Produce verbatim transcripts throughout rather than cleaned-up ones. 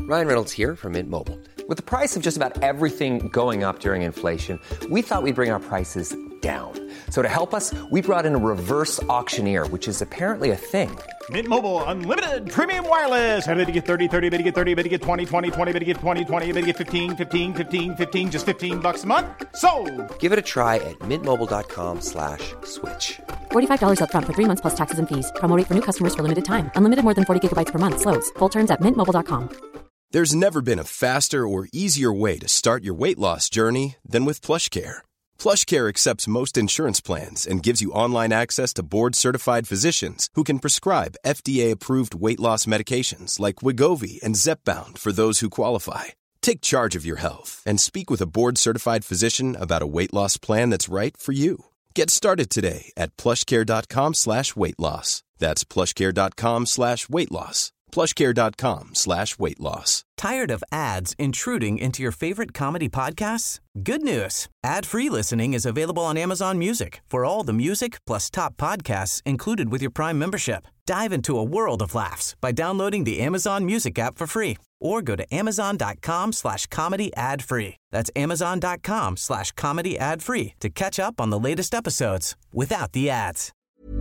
Ryan Reynolds here from Mint Mobile. With the price of just about everything going up during inflation, we thought we'd bring our prices down. So to help us, we brought in a reverse auctioneer, which is apparently a thing. Mint Mobile Unlimited Premium Wireless. How to get thirty, thirty, how to get thirty, how to get twenty, twenty, twenty, how to get twenty, twenty, how to get fifteen, fifteen, fifteen, fifteen, just fifteen bucks a month? Sold! Give it a try at mintmobile.com slash switch. forty-five dollars up front for three months plus taxes and fees. Promo rate for new customers for limited time. Unlimited more than forty gigabytes per month. Slows full terms at mint mobile dot com. There's never been a faster or easier way to start your weight loss journey than with PlushCare. PlushCare accepts most insurance plans and gives you online access to board-certified physicians who can prescribe F D A-approved weight loss medications like Wegovy and Zepbound for those who qualify. Take charge of your health and speak with a board-certified physician about a weight loss plan that's right for you. Get started today at plushcare.com slash weight loss. That's plushcare.com slash weight loss. plushcare.com slash weight loss. Tired of ads intruding into your favorite comedy podcasts? Good news. Ad-free listening is available on Amazon Music for all the music plus top podcasts included with your Prime membership. Dive into a world of laughs by downloading the Amazon Music app for free or go to amazon.com slash comedy ad free. That's amazon.com slash comedy ad free to catch up on the latest episodes without the ads.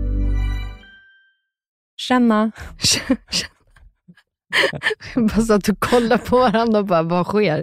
Känna. Bara så att du kollar på varandra och bara, vad sker?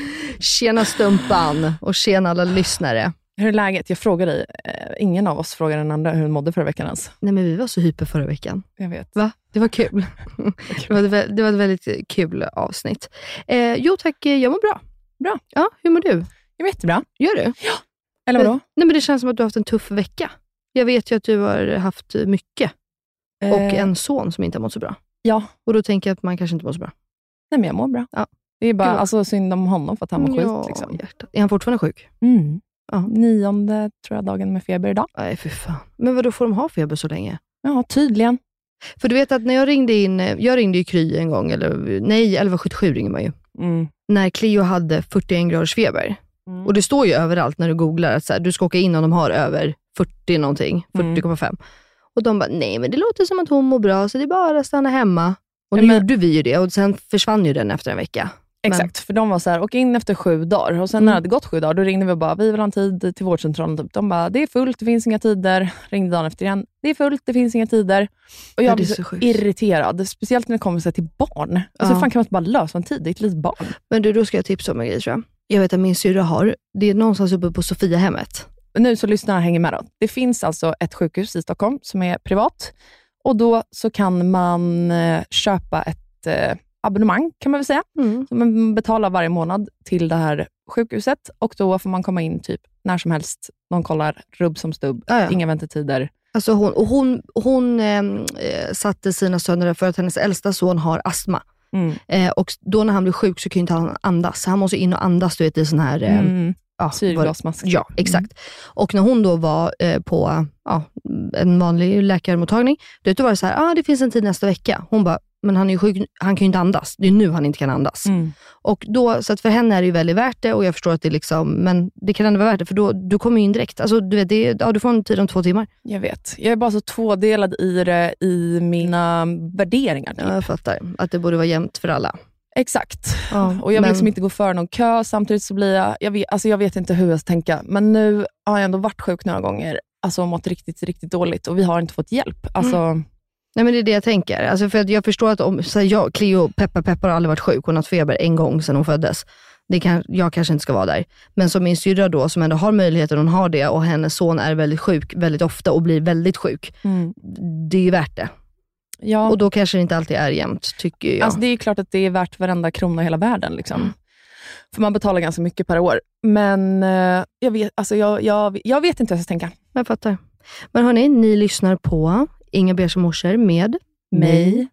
Tjena Stumpan och tjena alla lyssnare. Hur är läget? Jag frågar dig. Ingen av oss frågar den andra hur hon mådde förra veckan ens. Nej, men vi var så hyper förra veckan. Jag vet. Va? Det var kul. det, var, det var ett väldigt kul avsnitt. Eh, jo tack, jag mår bra. Bra. Ja, hur mår du? Jag vet jättebra. Gör du? Ja. Eller vadå? Nej, men det känns som att du har haft en tuff vecka. Jag vet ju att du har haft mycket. Eh. Och en son som inte har mått så bra. Ja. Och då tänker jag att man kanske inte mår så bra. Nej, men jag mår bra. Ja. Det är bara alltså, synd om honom för att han mår ja, skit. Liksom. Hjärtat. Är han fortfarande sjuk? Mm. Ja. Nionde tror jag dagen med feber idag. Nej, för fan. Men vadå, får de ha feber så länge? Ja, tydligen. För du vet att när jag ringde in, jag ringde ju Kry en gång, eller nej, elva sjuttiosju ringer man ju. Mm. När Cleo hade fyrtioen graders feber. Mm. Och det står ju överallt när du googlar att så här, du ska åka in om de har över fyrtio någonting, fyrtio komma fem. Mm. Och de bara, nej men det låter som att hon mår bra så det är bara att stanna hemma. Och nu men, gjorde vi ju det och sen försvann ju den efter en vecka. Exakt, men, för de var så här, åk in efter sju dagar. Och sen mm. när det hade gått sju dagar, då ringde vi och bara, vi vill ha en tid till vårdcentralen. Typ. De bara, det är fullt, det finns inga tider. Ringde dagen efter igen, det är fullt, det finns inga tider. Och jag ja, blir så, så irriterad, speciellt när det kommer till barn. Alltså ja. Fan kan man inte bara lösa en tid, det är ett litet barn. Men du, då ska jag tipsa om en grej tror jag. Jag vet att min syrra har, det är någonstans uppe på Sofiahemmet. Nu så lyssnar hänger med då. Det finns alltså ett sjukhus i Stockholm som är privat. Och då så kan man eh, köpa ett eh, abonnemang kan man väl säga. Mm. Så man betalar varje månad till det här sjukhuset. Och då får man komma in typ när som helst. De kollar rubb som stubb. Ja, ja. Inga väntetider. Alltså hon, och hon, hon eh, satte sina söner för att hennes äldsta son har astma. Mm. Eh, och då när han blir sjuk så kan inte han andas. Han måste in och andas du vet, i sån här... Eh, mm. Ja, syrgasmask. Ja, exakt. Mm. Och när hon då var eh, på ja, en vanlig läkarmottagning, då var det så här, ah, det finns en tid nästa vecka. Hon bara, men han är ju sjuk, han kan ju inte andas. Det är nu han inte kan andas. Mm. Och då, så att för henne är det ju väldigt värt det och jag förstår att det liksom, men det kan ändå vara värt det för då, du kommer ju in direkt. Alltså du vet, det, ja, du får en tid om två timmar. Jag vet. Jag är bara så tvådelad i det, i mina värderingar. Typ. Ja, jag fattar. Att det borde vara jämnt för alla. Exakt. Ja, och jag vill men... liksom inte gå för någon kö. Samtidigt så blir jag, jag vet, alltså jag vet inte hur jag ska tänka. Men nu har jag ändå varit sjuk några gånger. Alltså mått riktigt, riktigt dåligt. Och vi har inte fått hjälp. Alltså... Mm. Nej men det är det jag tänker. Alltså för att jag förstår att om, så här, jag, Cleo, Peppa, Peppa har aldrig varit sjuk. Hon har haft feber en gång sedan hon föddes. Det kan, jag kanske inte ska vara där. Men som min syrra då, som ändå har möjligheten, hon har det. Och hennes son är väldigt sjuk väldigt ofta och blir väldigt sjuk. Mm. Det är ju värt det. Ja. Och då kanske det inte alltid är jämnt, tycker jag. Alltså det är klart att det är värt varenda krona i hela världen. Liksom. Mm. För man betalar ganska mycket per år. Men uh, jag, vet, alltså jag, jag, jag vet inte vad jag ska tänka. Jag fattar. Men hörni, ni lyssnar på Inga Beige morsor med mig. mig.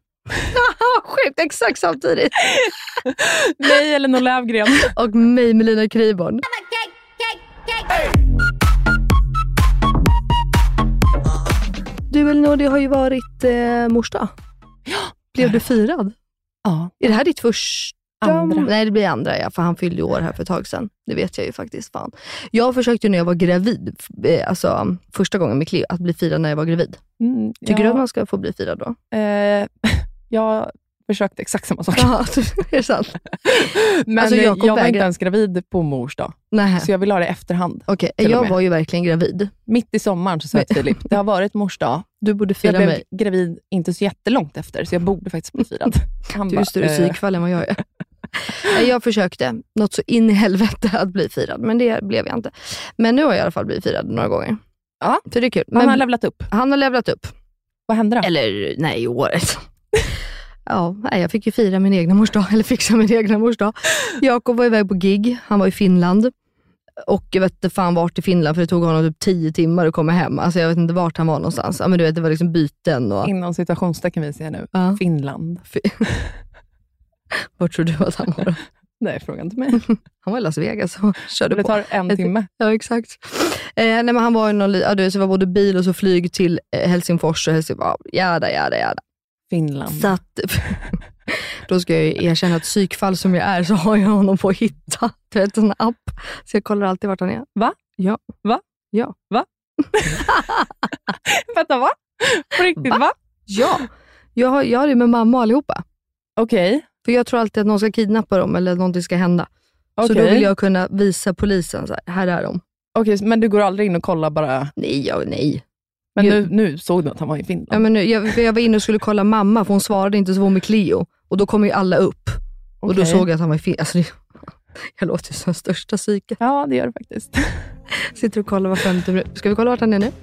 Sjukt, exakt samtidigt. Mig eller någon Lövgren. Och mig, Melina Kriborn. Du Elinor, det har ju varit eh, morsdag. Ja. Blev du firad? Ja. Är det här ditt första? Andra. Nej, det blir andra, ja. För han fyllde år här för ett tag sedan. Det vet jag ju faktiskt, fan. Jag försökte när jag var gravid, alltså första gången med Cleo, att bli firad när jag var gravid. Mm, Tycker ja. du att man ska få bli firad då? Eh, jag försökte exakt samma sak. Ja, det är sant. Men alltså, jag, jag jag var vägra. inte ens gravid på mors dag. Nej. Så jag vill ha det i efterhand. Okej, till och jag med. var ju verkligen gravid. Mitt i sommaren så sa jag till Filip, det har varit mors dag. Du borde Jag fira blev mig. gravid inte så jättelångt efter, så jag borde faktiskt bli firad. Han Du är bara, ju större eh, psykfall än vad jag är. Nej, jag försökte något så in i helvete att bli firad, men det blev jag inte. Men nu har jag i alla fall blivit firad några gånger. Ja, så det är kul. Han Men har levlat upp. han har levlat upp. Vad hände då? Eller nej, i året. Ja, nej, jag fick ju fira min egna morsdag, eller fixa min egna morsdag. Jakob var iväg på gig, han var i Finland. Och jag vet inte fan vart i Finland, för det tog honom typ tio timmar att komma hem. Alltså jag vet inte vart han var någonstans. Ja, men du vet, det var liksom byten. Och... Inom situationstecken vi ser nu. Ja. Finland. Vart tror du att han var då? Nej, fråga inte mig. Han var i Las Vegas och körde Det på. tar en timme. Ja, exakt. Eh, nej, men han var i någon, ja, du vet, så var både bil och så flyg till eh, Helsingfors och Helsingfors. Jada, jada, jada. Finland. Så att, då ska jag ju erkänna att psykfall som jag är, så har jag honom på att hitta. Du vet, en app. Så jag kollar alltid vart han är. Va? Ja. Va? Ja. Va? Vänta, va? På riktigt, va? va? Ja. Jag har, jag har det med mamma och allihopa. Okej. Okay. För jag tror alltid att någon ska kidnappa dem eller att någonting ska hända. Okay. Så då vill jag kunna visa polisen så här, här är de. Okej, okay, men du går aldrig in och kollar bara? Nej, ja, nej. Men jag, nu, nu såg du att han var i Finland. Ja, men nu, jag, jag var inne och skulle kolla mamma, för hon svarade inte, så var hon med Cleo. Och då kom ju alla upp. Okay. Och då såg jag att han var i Finland. Alltså, det, jag låter ju som största psyke. Ja, det gör det faktiskt. Sitter och kollar var femte minut. Ska vi kolla vart han är nu?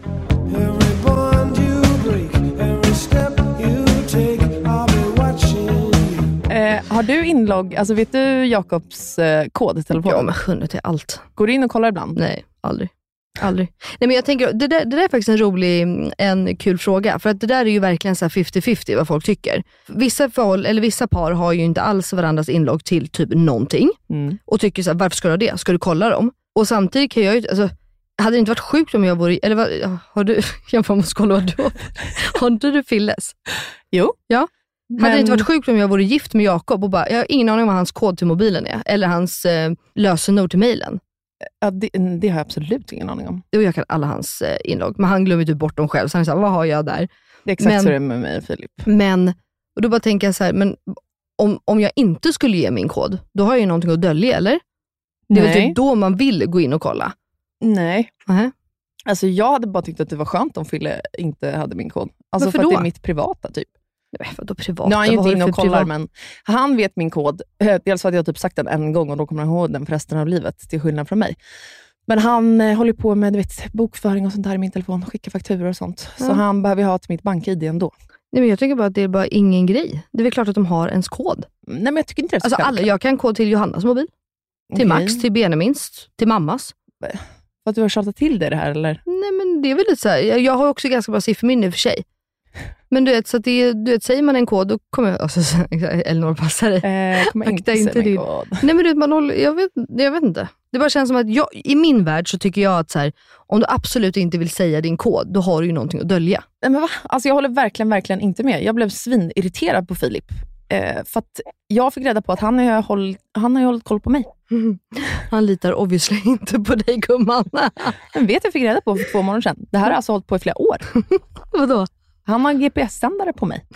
Eh, har du inlogg, alltså vet du Jakobs eh, kod i telefonen? Ja, men sjunde till allt. Går du in och kollar ibland? Nej, aldrig. Aldrig. Nej, men jag tänker, det där, det där är faktiskt en rolig, en kul fråga. För att det där är ju verkligen så här fifty fifty vad folk tycker. Vissa förhåll, eller vissa par har ju inte alls varandras inlogg till typ någonting. Mm. Och tycker så här, varför ska du ha det? Ska du kolla dem? Och samtidigt kan jag ju, alltså, hade det inte varit sjukt om jag vore, eller vad, har du, jag bara måste kolla vad du har. Har inte du Filles? Jo. Ja. Men... Hade det inte varit sjukt om jag vore gift med Jakob och bara, jag har ingen aning om vad hans kod till mobilen är. Eller hans eh, lösenord till mejlen. Ja, det, det har jag absolut ingen aning om. Jo, jag kan alla hans eh, inlogg. Men han glömmer typ bort dem själv. Så han säger, vad har jag där? Det är exakt men, så det är med mig, Filip. Men, och då bara tänker jag så här, men om, om jag inte skulle ge min kod, då har jag ju någonting att dölja, eller? Det är väl typ då man vill gå in och kolla. Nej. Uh-huh. Alltså jag hade bara tyckt att det var skönt om Fille inte hade min kod. Alltså för, för att det är mitt privata typ. Nej, vadå privata? Nu är han ju inte inne och kollar, privat? men han vet min kod. Dels för att jag typ sagt den en gång och då kommer han ihåg den för resten av livet, till skillnad från mig. Men han eh, håller på med du vet, bokföring och sånt där i min telefon, skicka fakturor och sånt. Ja. Så han behöver ha till mitt bank-I D ändå. Nej, men jag tycker bara att det är bara ingen grej. Det är väl klart att de har ens kod. Nej, men jag tycker inte det är så alltså, alla, jag kan kod till Johannas mobil. Till okay. Max, till Benjamins, till mammas. För att du har tjatat till det, det här, eller? Nej, men det är väl lite så här. Jag, jag har också ganska bra sifferminne i och för sig. Men du vet, så att det, du vet, säger man en kod, då kommer jag... Alltså, Elinor passar dig. Eh, kommer inte säga min kod. Nej, men du vet, man håller, jag, vet, jag vet inte. Det bara känns som att jag, i min värld så tycker jag att så här, om du absolut inte vill säga din kod, då har du ju någonting att dölja. Nej, men va? Alltså jag håller verkligen, verkligen inte med. Jag blev svinirriterad på Filip. Eh, för att jag fick reda på att han har hållit, han har hållit koll på mig. Mm. Han litar obviously inte på dig, gumman. Men vet jag fick reda på för två månader sedan. Det här har alltså hållit på i flera år. Vadå? Han har en G P S-sändare på mig.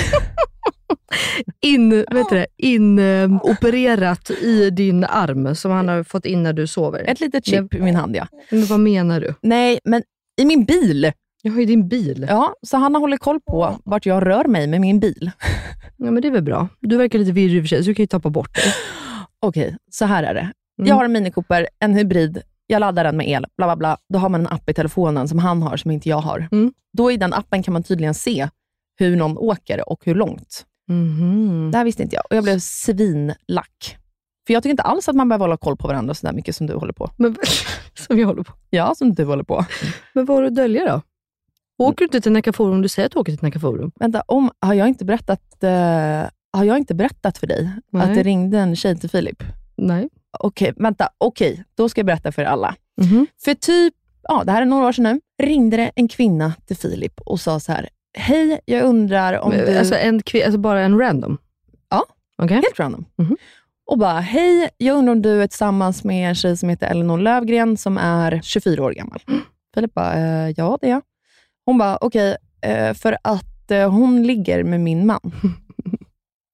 In, vet du det, in uh, opererat i din arm som han har fått in när du sover. Ett litet chip Nej. i min hand, ja. Men vad menar du? Nej, men i min bil. Jag har ju din bil. Ja, så han har hållit koll på vart jag rör mig med min bil. Ja, men det är väl bra. Du verkar lite virrig i och för sig, så du kan ju tappa bort det. Okej, så här är det. Mm. Jag har en Mini Cooper, en hybrid. Jag laddar den med el, bla bla bla. Då har man en app i telefonen som han har, som inte jag har. Mm. Då i den appen kan man tydligen se hur någon åker och hur långt. Mm. Det här visste inte jag. Och jag blev svinlack. För jag tycker inte alls att man behöver hålla koll på varandra så där mycket som du håller på. Men, som jag håller på? Ja, som du håller på. Men vad har du att dölja då? Åker du inte till Nacka Forum om du säger att du åker till Nacka Forum? Vänta, om, har jag inte berättat uh, har jag inte berättat för dig Nej. att det ringde en tjej till Filip? Nej. Okej, okay, vänta. Okej, okay, då ska jag berätta för alla. Mm-hmm. För typ, ja, det här är några år sedan nu, ringde det en kvinna till Filip och sa så här: hej, jag undrar om Men, du... Alltså, en kvin- alltså bara en random? Ja, okay. helt random. Mm-hmm. Och bara, hej, jag undrar om du är tillsammans med en tjej som heter Elinor Lövgren som är tjugofyra år gammal. Mm. Filip bara, eh, ja det är jag. Hon bara, okej, okay, eh, för att eh, hon ligger med min man.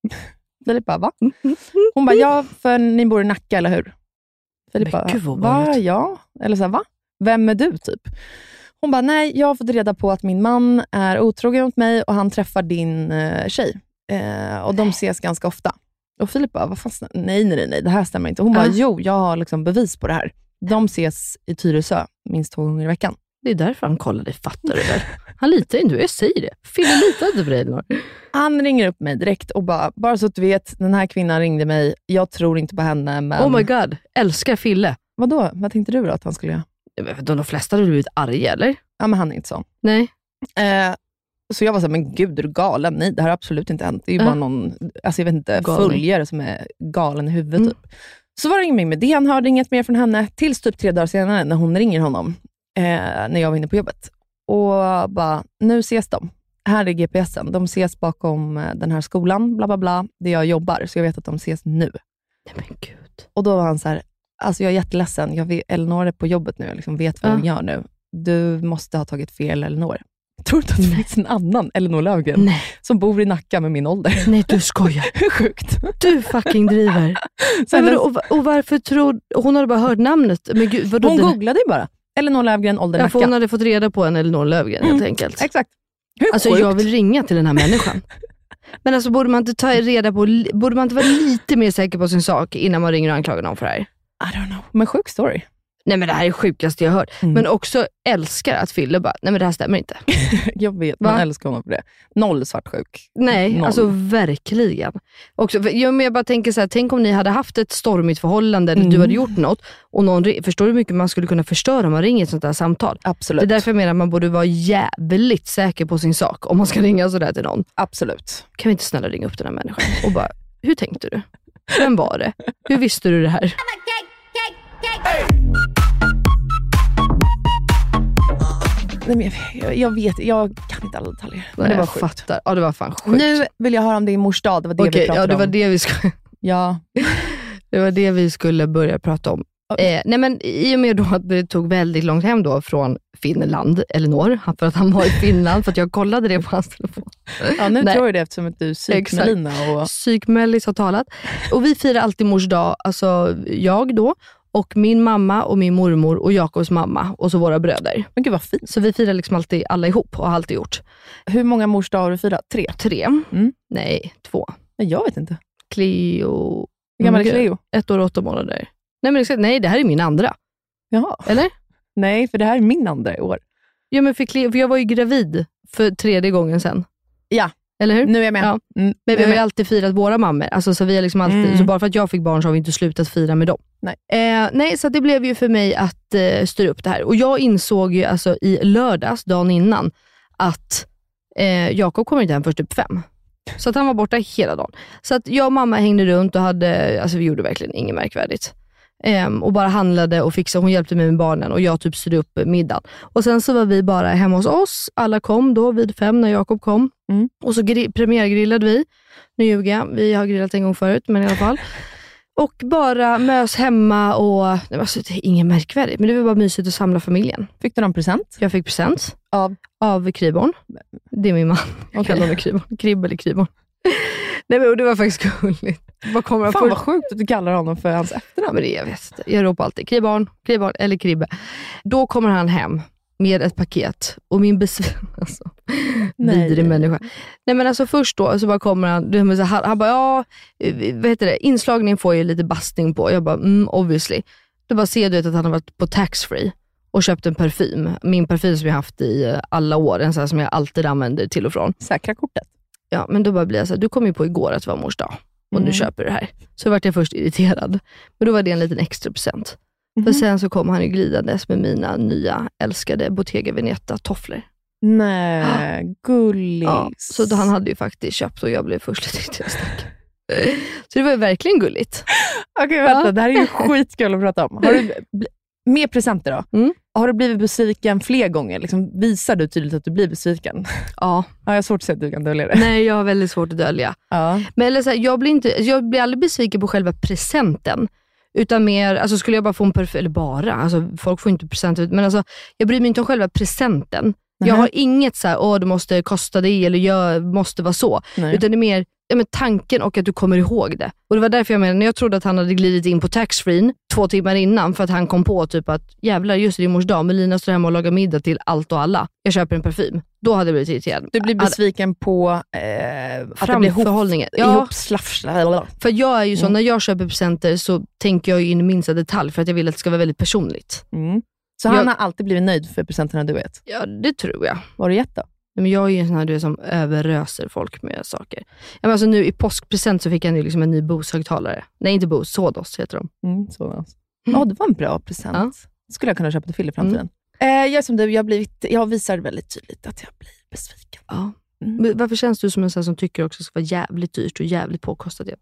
Filip bara, va? Hon bara, ja, för ni bor i Nacka, eller hur? Filip bara, va? Ja. Eller så här, va? Vem är du, typ? Hon bara, nej, jag har fått reda på att min man är otrogen mot mig och han träffar din eh, tjej. Eh, och de ses ganska ofta. Och Filip bara, vad fan, nej, nej, nej, det här stämmer inte. Hon bara, uh. jo, jag har liksom bevis på det här. De ses i Tyresö minst två gånger i veckan. Det är därför han kollar dig, fattar du väl? Han litar inte, jag säger det. Fille litar inte på dig, Elinor. Han ringer upp mig direkt och bara, bara så att du vet, den här kvinnan ringde mig. Jag tror inte på henne, men... Oh my god, älskar Fille. Vadå? Vad tänkte du då att han skulle göra? De, de flesta hade blivit arga, eller? Ja, men han är inte sån. Nej. Eh, så jag var så här, men gud, är du galen? Nej, det här har absolut inte hänt. Det är ju äh. bara någon, alltså jag vet inte, Galning. följare som är galen i huvudet, mm. typ. Så var det ingen med det. Han hörde inget mer från henne tills typ tre dagar senare när hon ringer honom. Eh, när jag var inne på jobbet. Och bara, nu ses de. Här är G P S:en. De ses bakom den här skolan, bla bla bla. Där jag jobbar, så jag vet att de ses nu. Nej men gud. Och då var han så här, alltså jag är jätteledsen. Jag vet, Elinor är på jobbet nu. Jag liksom vet vad ja. hon gör nu. Du måste ha tagit fel, Elinor. Tror du att det Nej. finns en annan Elinor Löfgren Nej. som bor i Nacka med min ålder? Nej, du skojar. Hur sjukt. Du fucking driver. Men vadå, och, och varför tror... Hon hade bara hört namnet. Men gud, vadå, hon den... googlade ju bara. Elinor Löfgren, ålder Nacka. Ja, hon hade fått reda på en Elinor Löfgren, helt mm. enkelt. Exakt. Hur alltså sjukt? Jag vill ringa till den här människan. Men alltså borde man inte ta reda på... Borde man inte vara lite mer säker på sin sak innan man ringer och anklagar någon för det här? I don't know. Men sjuk story. Nej men det här är sjukaste jag har hört. Mm. Men också älskar att Fille bara, nej men det här stämmer inte. Jag vet, man Va? älskar honom för det. Noll svartsjuk. Nej, Noll. Alltså verkligen. Också, för jag, jag bara tänker så här, tänk om ni hade haft ett stormigt förhållande eller mm. du hade gjort något och någon, förstår du hur mycket man skulle kunna förstöra om man ringer ett sånt här samtal? Absolut. Det är därför jag menar att man borde vara jävligt säker på sin sak om man ska ringa sådär till någon. Absolut. Kan vi inte snälla ringa upp den här människan och bara, hur tänkte du? Vem var det? Hur visste du det här? Nej, men jag, jag vet, jag kan inte alla detaljer. Nej, det var jag sjukt. fattar. Ja, det var fan sjukt. Nu vill jag höra om din mors dag. Det var det Okej, vi pratade ja, det var om. det vi skulle... Ja. Det var det vi skulle börja prata om. Eh, nej men i och med då att det tog väldigt långt hem då från Finland, Elinor, för att han var i Finland, för att jag kollade det på hans telefon. Ja, nu nej. tror jag det eftersom att du är psykmelina. Och... Psykmellis har talat. Och vi firar alltid mors dag, alltså jag då, och min mamma och min mormor och Jakobs mamma och så våra bröder. Men gud vad fint. Så vi firar liksom alltid alla ihop och har alltid gjort. Hur många mors dag har du firat? Tre? Tre. Mm. Nej, två. Nej, jag vet inte. Cleo. Hur gammal är Cleo? Ett år och åtta månader. Nej, men nej, det här är min andra. Jaha. Eller? Nej, för det här är min andra i år. Ja, men för, Cleo, för jag var ju gravid för tredje gången sen. Ja. Eller hur? Nu är jag med. Ja. Mm, men vi har med. ju alltid firat våra mammor. Alltså, så vi har liksom alltid, Mm. så bara för att jag fick barn så har vi inte slutat fira med dem. Nej. Eh, nej, så det blev ju för mig att eh, styra upp det här. Och jag insåg ju alltså i lördags, dagen innan, att eh, Jakob kommer inte hem först typ fem. Så att han var borta hela dagen. Så att jag och mamma hängde runt och hade, alltså vi gjorde verkligen inget märkvärdigt. Um, och bara handlade och fixade. Hon hjälpte mig med barnen och jag typ styrde upp middagen. Och sen så var vi bara hemma hos oss. Alla kom då vid fem när Jakob kom. Mm. Och så gri- premiärgrillade vi. Nu ljuger jag. Vi har grillat en gång förut, men i alla fall. Och bara mös hemma och... Alltså, det är inget märkvärdigt, men det var bara mysigt att samla familjen. Fick du någon present? Jag fick present. Av? Av Kriborn. Det är min man. Jag kallar honom Kriborn. Kribb eller Kriborn. Nej, men det var faktiskt gulligt. Vad kommer han Fan för? vad sjukt att du kallar honom för hans efternamn. Men det, jag vet inte. Jag ropar alltid Kriborn, Kriborn eller Kribbe. Då kommer han hem med ett paket. Och min besvikelse... Alltså, vidrig människa. Nej men alltså först då så bara kommer han... Så han, han bara, ja, vad heter det? Inslagningen får ju lite bastning på. Jag bara, mm, obviously. Då bara ser du att han har varit på taxfree och köpt en parfym. Min parfym som jag haft i alla år. En sån här som jag alltid använder till och från. Säkra kortet. Ja, men då bara blir jag så här, du kom ju på igår att det var mors dag. Och mm. nu köper du det här. Så vart jag först irriterad. Men då var det en liten extra present. Mm. För sen så kom han ju glidandes med mina nya älskade Bottega Veneta tofflor. Nej, ah. gullis. Ja, så då han hade ju faktiskt köpt och jag blev först lite irriterad. Så det var ju verkligen gulligt. Okej, okay, vänta. Ja. Det här är ju skitkul att prata om. Har du mer presenter då? Mm. Har du blivit besviken fler gånger? Liksom, visar du tydligt att du blir besviken? Ja. Ja, jag har svårt att säga att du kan dölja det. Nej, jag har väldigt svårt att dölja. Ja. Men eller så här, jag, blir inte, jag blir aldrig besviken på själva presenten. Utan mer, alltså skulle jag bara få en perfekt, eller bara, alltså folk får inte presenter, men alltså jag bryr mig inte om själva presenten. Mm. Jag har inget så här, åh det måste kosta det eller jag måste vara så. Nej. Utan det är mer, ja, men tanken och att du kommer ihåg det. Och det var därför jag menade, när jag trodde att han hade glidit in på taxfree två timmar innan för att han kom på typ att jävlar, just det är mors dag, Melina står hemma och lagar middag till allt och alla. Jag köper en parfym. Då hade jag blivit irriterad. Du blir besviken på eh, framförhållningen. Ja. Ja. Ihopslafsla. För jag är ju så, Mm. när jag köper presenter så tänker jag ju in i minsta detalj för att jag vill att det ska vara väldigt personligt. Mm. Så Jag- han har alltid blivit nöjd för presenterna du vet. Ja, det tror jag. Vad har du gett då? Men jag är ju en sån här du vet, som överröser folk med saker. Ja, men alltså nu i påskpresent så fick jag nu liksom en ny Bose-högtalare. Nej, inte Bose, Sodos heter de. Mm, så alltså. Ja, det var en bra present. Ja. Skulle jag kunna köpa till Phil i framtiden. Eh, jag är som du, jag, har blivit, jag visar väldigt tydligt att jag blir besviken. Ja. Mm. Men varför känns du som en sån här som tycker också att det ska vara jävligt dyrt och jävligt påkostat? Ja.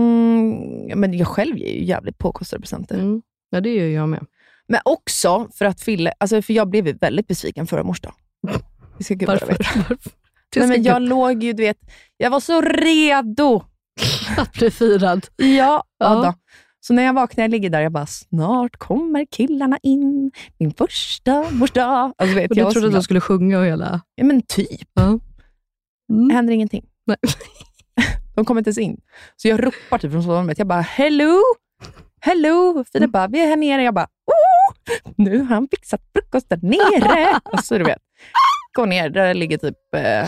Mm, men jag själv ger ju jävligt påkostade presenter. Mm. Ja, det gör jag med. Men också för att Fille, alltså för jag blev ju väldigt besviken förra mors dag. Vi ska Varför? Varför? Nej, men jag låg ju, du vet, jag var så redo. Att bli firad. Ja, Ja. ja. Då. Så när jag vaknar, jag ligger där, jag bara, snart kommer killarna in. Min första mors dag. Alltså, vet, Och jag du var trodde så att de glad. skulle sjunga och hela... Ja, men typ. Ja. Mm. Det händer ingenting. Nej. De kommer inte ens in. Så jag ropar typ från sovrummet. Jag bara, hello? Hello? Filip Mm. bara, vi är här nere. Jag bara, oh! Nu har han fixat frukost där nere. Alltså du vet. Gå ner, där ligger typ eh,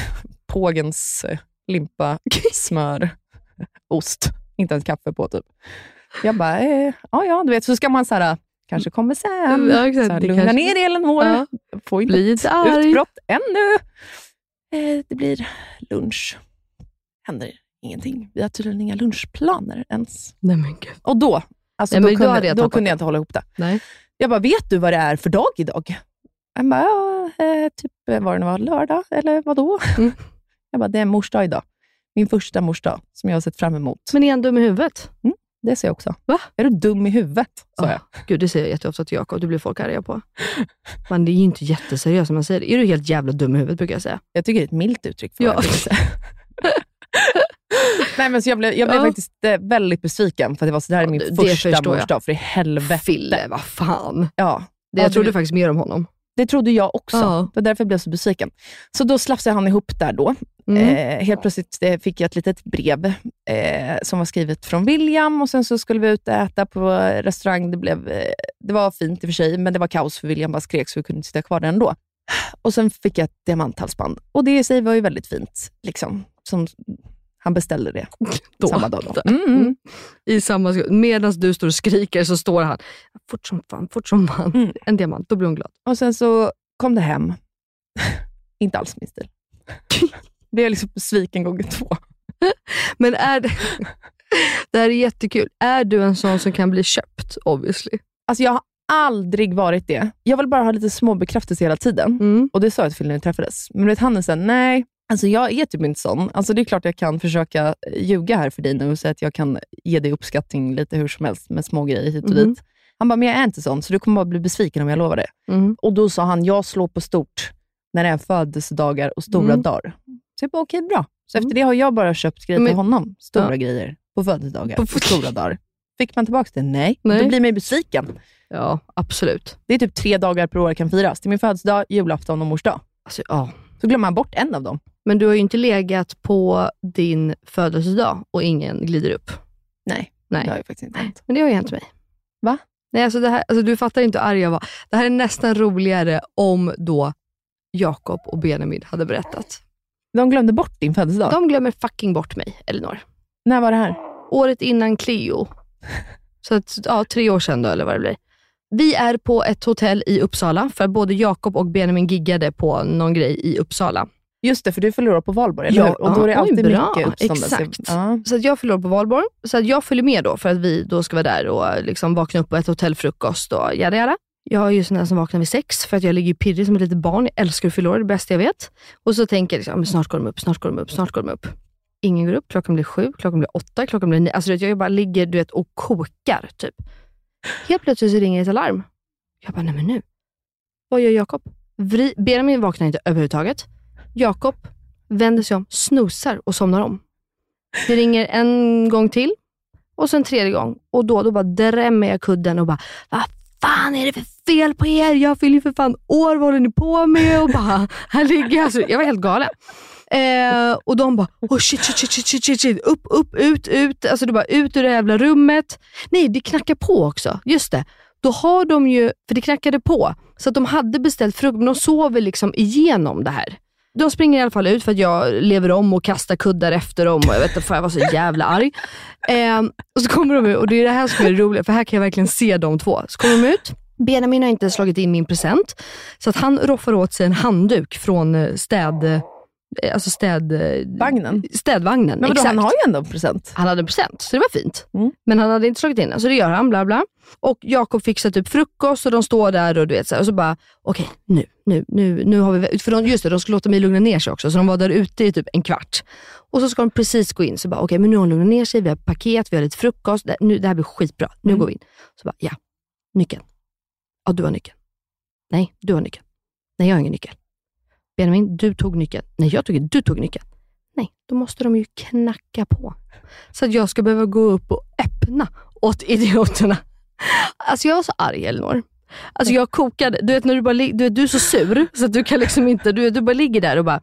pågens eh, limpa, smör, ost. Inte ens kaffe på typ. Jag bara, eh, ja ja, du vet. Så ska man så här, kanske kommer sen. Ja, exakt. Så här, Det lugna kanske- ner Elinor. Ja. Får inte Bli ett inte arg. utbrott ännu. Eh, det blir lunch. Händer ingenting. Vi har tydligen inga lunchplaner ens. Nej men gud. Och då, alltså Nej, då, men då kunde, hade jag då tappat kunde det. jag inte hålla ihop det. Nej. Jag bara, vet du vad det är för dag idag? Jag bara, ja, eh, typ eh, var det nu var lördag, eller vadå? Mm. Jag bara, det är mors dag idag. Min första mors dag, som jag har sett fram emot. Men är han dum i huvudet? Det ser jag också. Va? Är du dum i huvudet? Sa jag. Oh, gud, det säger jag jätteofta till Jakob. Det blir folk arga på. Men det är ju inte jätteseriöst när man säger det. Är du helt jävla dum i huvudet, brukar jag säga. Jag tycker det är ett milt uttryck för Ja. vad jag vill säga. Nej, men så jag blev, jag blev Ja. faktiskt eh, väldigt besviken för att det var så där är min det första förstår jag. mors dag. För i helvete. Fille, vad fan. Ja. Det, Ja, jag du trodde vet- faktiskt mer om honom. Det trodde jag också. Ja. Det var därför jag blev så besviken. Så då slafsade han ihop där då. Mm. Eh, helt plötsligt eh, fick jag ett litet brev eh, som var skrivet från William och sen så skulle vi ut och äta på restaurang. Det, blev, eh, det var fint i och för sig, men det var kaos för William bara skrek så vi kunde inte sitta kvar där ändå. Och sen fick jag ett diamanthalsband. Och det i sig var ju väldigt fint. Liksom, som han beställde det Då. samma dag. Då. Mm. Mm. I samma sekund. Medan du står och skriker så står han fort som fan, fort som fan. Mm. En diamant, då blir hon glad. Och sen så kom det hem. Inte alls min stil. Det är liksom besviken gånger två. Men är det... det här är jättekul. Är du en sån som kan bli köpt, obviously? Alltså jag har aldrig varit det. Jag vill bara ha lite små bekräftelse hela tiden. Mm. Och det sa jag till Phil när vi träffades. Men vet han är såhär, nej. Alltså jag är typ inte sån. Alltså det är klart jag kan försöka ljuga här för dig nu och säga att jag kan ge dig uppskattning lite hur som helst med små grejer hit och Mm. dit. Han bara, men jag är inte sån så du kommer bara bli besviken om jag lovar det. Mm. Och då sa han, jag slår på stort när det är födelsedagar och stora Mm. dagar. Så jag bara, okej bra. Så Mm. efter det har jag bara köpt grejer Men- till honom. Stora Ja. grejer på födelsedagar På och stora dagar. Fick man tillbaka det? Nej. Nej. Då blir man ju besviken. Ja, absolut. Det är typ tre dagar per år jag kan firas. Det är min födelsedag, julafton och mors dag. Alltså, ja. Så glömmer man bort en av dem. Men du har ju inte legat på din födelsedag och ingen glider upp. Nej, Nej. det har ju faktiskt inte hänt. Men det har ju hänt mig. Va? Nej, alltså det här, alltså du fattar inte hur arg jag var. Det här är nästan roligare om då Jakob och Benjamin hade berättat. De glömde bort din födelsedag. De glömmer fucking bort mig, Elinor. När var det här? Året innan Cleo. Så att, ja, tre år sedan då, eller vad det blir. Vi är på ett hotell i Uppsala, för både Jakob och Benjamin giggade på någon grej i Uppsala. Just det, för du förlorar på valborg, eller Ja, hur? Och då är det oj, alltid bra. mycket uppståndelse. Exakt. Ja. Så att jag förlorar på valborg. Så att jag följer med då, för att vi då ska vara där och liksom vakna upp på ett hotellfrukost och jada jada. Jag är ju sån där som vaknar vid sex, för att jag ligger ju pirrig som ett litet barn. Jag älskar att fylla år, det bästa jag vet. Och så tänker jag liksom, men snart går de upp, snart går de upp, snart går de upp. Ingen går upp, klockan blir sju, klockan blir åtta, klockan blir nio. Alltså du vet, jag bara ligger du vet, och kokar typ. Helt plötsligt så ringer ett alarm. Jag bara, nej men nu. Vad gör Jakob? Vri- Benjamin vaknar inte överhuvudtaget. Jakob vänder sig om, snosar och somnar om. Det ringer en gång till. Och sen tredje gång. Och då, då bara drämmer jag kudden och bara, vad fan är det för fel på er? Jag fyller ju för fan år, vad håller ni på med? Och bara, här ligger jag. Alltså, jag var helt galen. Eh, och de bara, oh shit, shit, shit, shit, shit, shit, upp, upp, ut, ut. Alltså det bara ut ur det jävla rummet. Nej, det knackar på också. Just det. Då har de ju, för det knackade på. Så att de hade beställt frukt, men de sover liksom igenom det här. De springer i alla fall ut för att jag lever om och kastar kuddar efter dem. Och jag vet inte, för jag var så jävla arg. Eh, och så kommer de ut, och det är det här som är roligt, för här kan jag verkligen se de två. Så kommer de ut. Benjamin har inte slagit in min present. Så att han roffar åt sig en handduk från städ... Alltså städ... Vagnen. Städvagnen, men vadå, exakt. Han har ju ändå en present. Han hade en present, så det var fint. Mm. Men han hade inte slagit in den, så det gör han, bla bla. Och Jakob fixar typ frukost och de står där och du vet så här, och så bara, okej, okay, nu, nu, nu, nu har vi... För de, just det, de skulle låta mig lugna ner sig också, så de var där ute i typ en kvart. Och så ska de precis gå in, så bara, okej, okay, men nu har de lugnat ner sig, vi har paket, vi har lite frukost, det, nu, det här blir skitbra, nu mm. går vi in. Så bara, ja, nyckeln. Ja, du har nyckeln. Nej, du har nyckeln. Nej, jag har ingen nyckel. Benjamin, du tog nyckeln. Nej, jag tog du tog nyckeln. Nej, då måste de ju knacka på. Så att jag ska behöva gå upp och öppna åt idioterna. Alltså jag var så arg, Elinor. Alltså jag kokade. Du vet när du bara du, vet, du är så sur så att du kan liksom inte, du, du bara ligger där och bara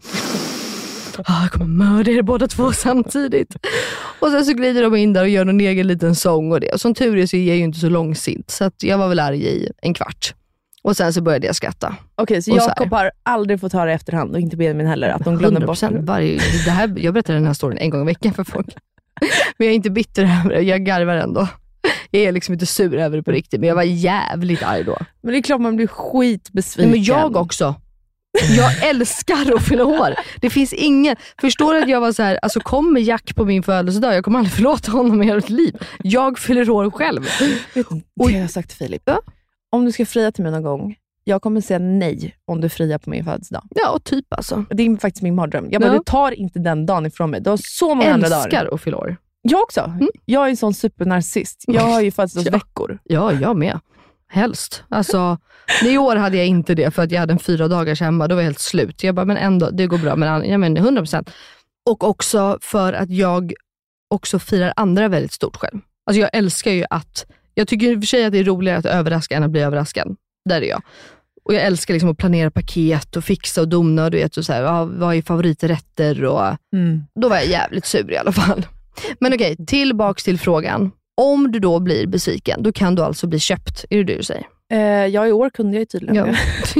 oh, jag kommer mörda er båda två samtidigt. Och sen så glider de in där och gör någon egen liten sång och det. Och som tur är så är jag ju inte så långsint. Så att jag var väl arg i en kvart. Och sen så började jag skratta. Okej, så Jakob har aldrig fått höra i efterhand, och inte Benjamin heller, att de glömde bort det. Varje, det här, jag berättar den här storyn en gång i veckan för folk. Men jag är inte bitter över det, jag garvar ändå. Jag är liksom inte sur över det på riktigt, men jag var jävligt arg då. Men det är klart man blir skitbesviken. Men jag också. Jag älskar att fylla år. Det finns ingen... Förstår att jag var så här, alltså kommer Jack på min födelsedag, jag kommer aldrig förlåta honom i hela mitt liv. Jag fyller år själv. Vet du, det har jag sagt till Filip. Ja? Om du ska fria till mig någon gång, jag kommer säga nej om du friar på min födelsedag. Ja, typ alltså. Det är faktiskt min mardröm. Jag bara, ja. Du tar inte den dagen ifrån mig. Du har så många älskar andra dagar. Älskar att fylla år. Jag också. Mm. Jag är en sån supernarcissist. Jag har ju födelsedagsveckor. Ja. ja, jag med. Helst. Alltså, i år hade jag inte det för att jag hade en fyra dagars hemma. Då var jag helt slut. Jag bara, men ändå, det går bra. Men jag menar hundra procent. Och också för att jag också firar andra väldigt stort själv. Alltså jag älskar ju att... Jag tycker i och för sig att det är roligare att överraska än att bli överraskad. Där är jag. Och jag älskar liksom att planera paket och fixa och dona. Och du vet, och så här, ja, vad är favoriträtter? Och mm. Då var jag jävligt sur i alla fall. Men okej, tillbaks till frågan. Om du då blir besviken, då kan du alltså bli köpt. Är det det du säger? Eh, ja, i år kunde jag ju tydligen. Ja.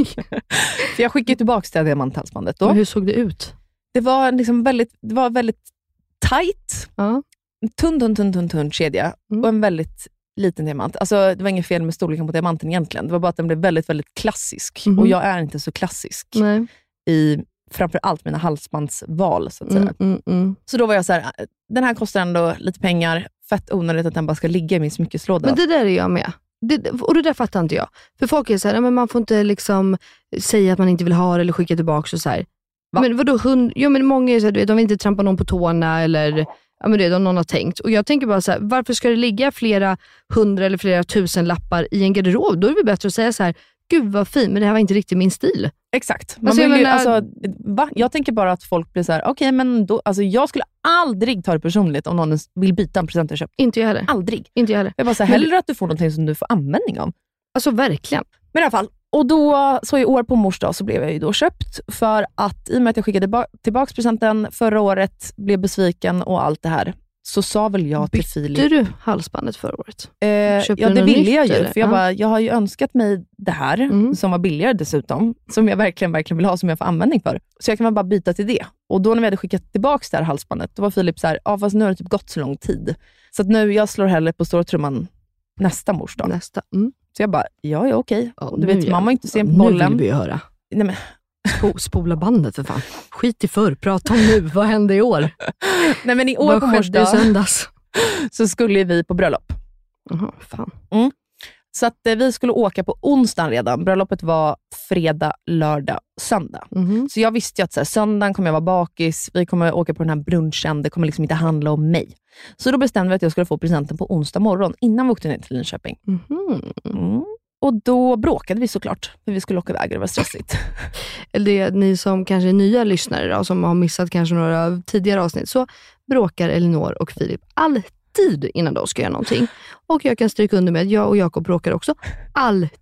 För jag skickade tillbaka det här diamanthalsbandet då. Men hur såg det ut? Det var liksom väldigt, det var väldigt tight. Uh. Tunn, tunn, tunn, tunn, tunn kedja. Mm. Och en väldigt liten diamant. Alltså det var inget fel med storleken på diamanten egentligen. Det var bara att den blev väldigt, väldigt klassisk. Mm. Och jag är inte så klassisk. Nej. I framförallt mina halsbandsval så att säga. Mm, mm, mm. Så då var jag så här, den här kostar ändå lite pengar. Fett onödigt att den bara ska ligga i min smyckeslåda. Men det där är jag med. Det, och det där fattar inte jag. För folk är så här, men man får inte liksom säga att man inte vill ha det eller skicka tillbaka och så här. Va? Men vadå, hund, ja, men många är så här, du vet, de vill inte trampa någon på tårna eller ja, men det är någon har tänkt. Och jag tänker bara så här, varför ska det ligga flera hundra eller flera tusen lappar i en garderob? Då är det bättre att säga så här, gud vad fint, men det här var inte riktigt min stil. Exakt. Man alltså, vill ju, menar, alltså, va? Jag tänker bara att folk blir så här, okej, okay, men då, alltså, jag skulle aldrig ta det personligt om någon vill byta en present jag köpt. Inte jag heller. Aldrig. Inte jag heller. Jag bara så här, hellre att du får någonting som du får användning av. Alltså verkligen. Men i alla fall, och då, så i år på mors dag så blev jag ju då köpt för att i och med att jag skickade ba- tillbaka presenten förra året, blev besviken och allt det här, så sa väl jag till Filip. Bytte du halsbandet förra året? Eh, ja, det ville jag ju. Eller? För jag, ja. bara, jag har ju önskat mig det här, mm. som var billigare dessutom. Som jag verkligen, verkligen vill ha, som jag får användning för. Så jag kan väl bara byta till det. Och då när vi hade skickat tillbaka det här halsbandet, då var Filip så här, ja fast nu har det typ gått så lång tid. Så att nu, jag slår hellre på stora trumman nästa mors dag. Nästa. Mm. Så jag bara, ja ja okej. Ja, du vet, mamma är inte sen på ja, bollen. Nu vill vi höra. Nej men... Sp- spola bandet för fan. Skit i förr, prata om nu. Vad hände i år? Nej men i år vad på mors dag så skulle vi på bröllop. Jaha, fan. Mm. Så att eh, vi skulle åka på onsdagen redan. Bröllopet var fredag, lördag, söndag. Mm-hmm. Så jag visste ju att så här, söndagen kommer jag vara bakis. Vi kommer åka på den här brunchen. Det kommer liksom inte handla om mig. Så då bestämde vi att jag skulle få presenten på onsdag morgon innan vi åkte ner till Linköping. Mm-hmm. Mm. Och då bråkade vi såklart. För vi skulle åka iväg och det var stressigt. Eller det, ni som kanske är nya lyssnare då, som har missat kanske några tidigare avsnitt, så bråkar Elinor och Filip alltid innan de ska göra någonting. Och jag kan stryka under med att jag och Jakob bråkar också alltid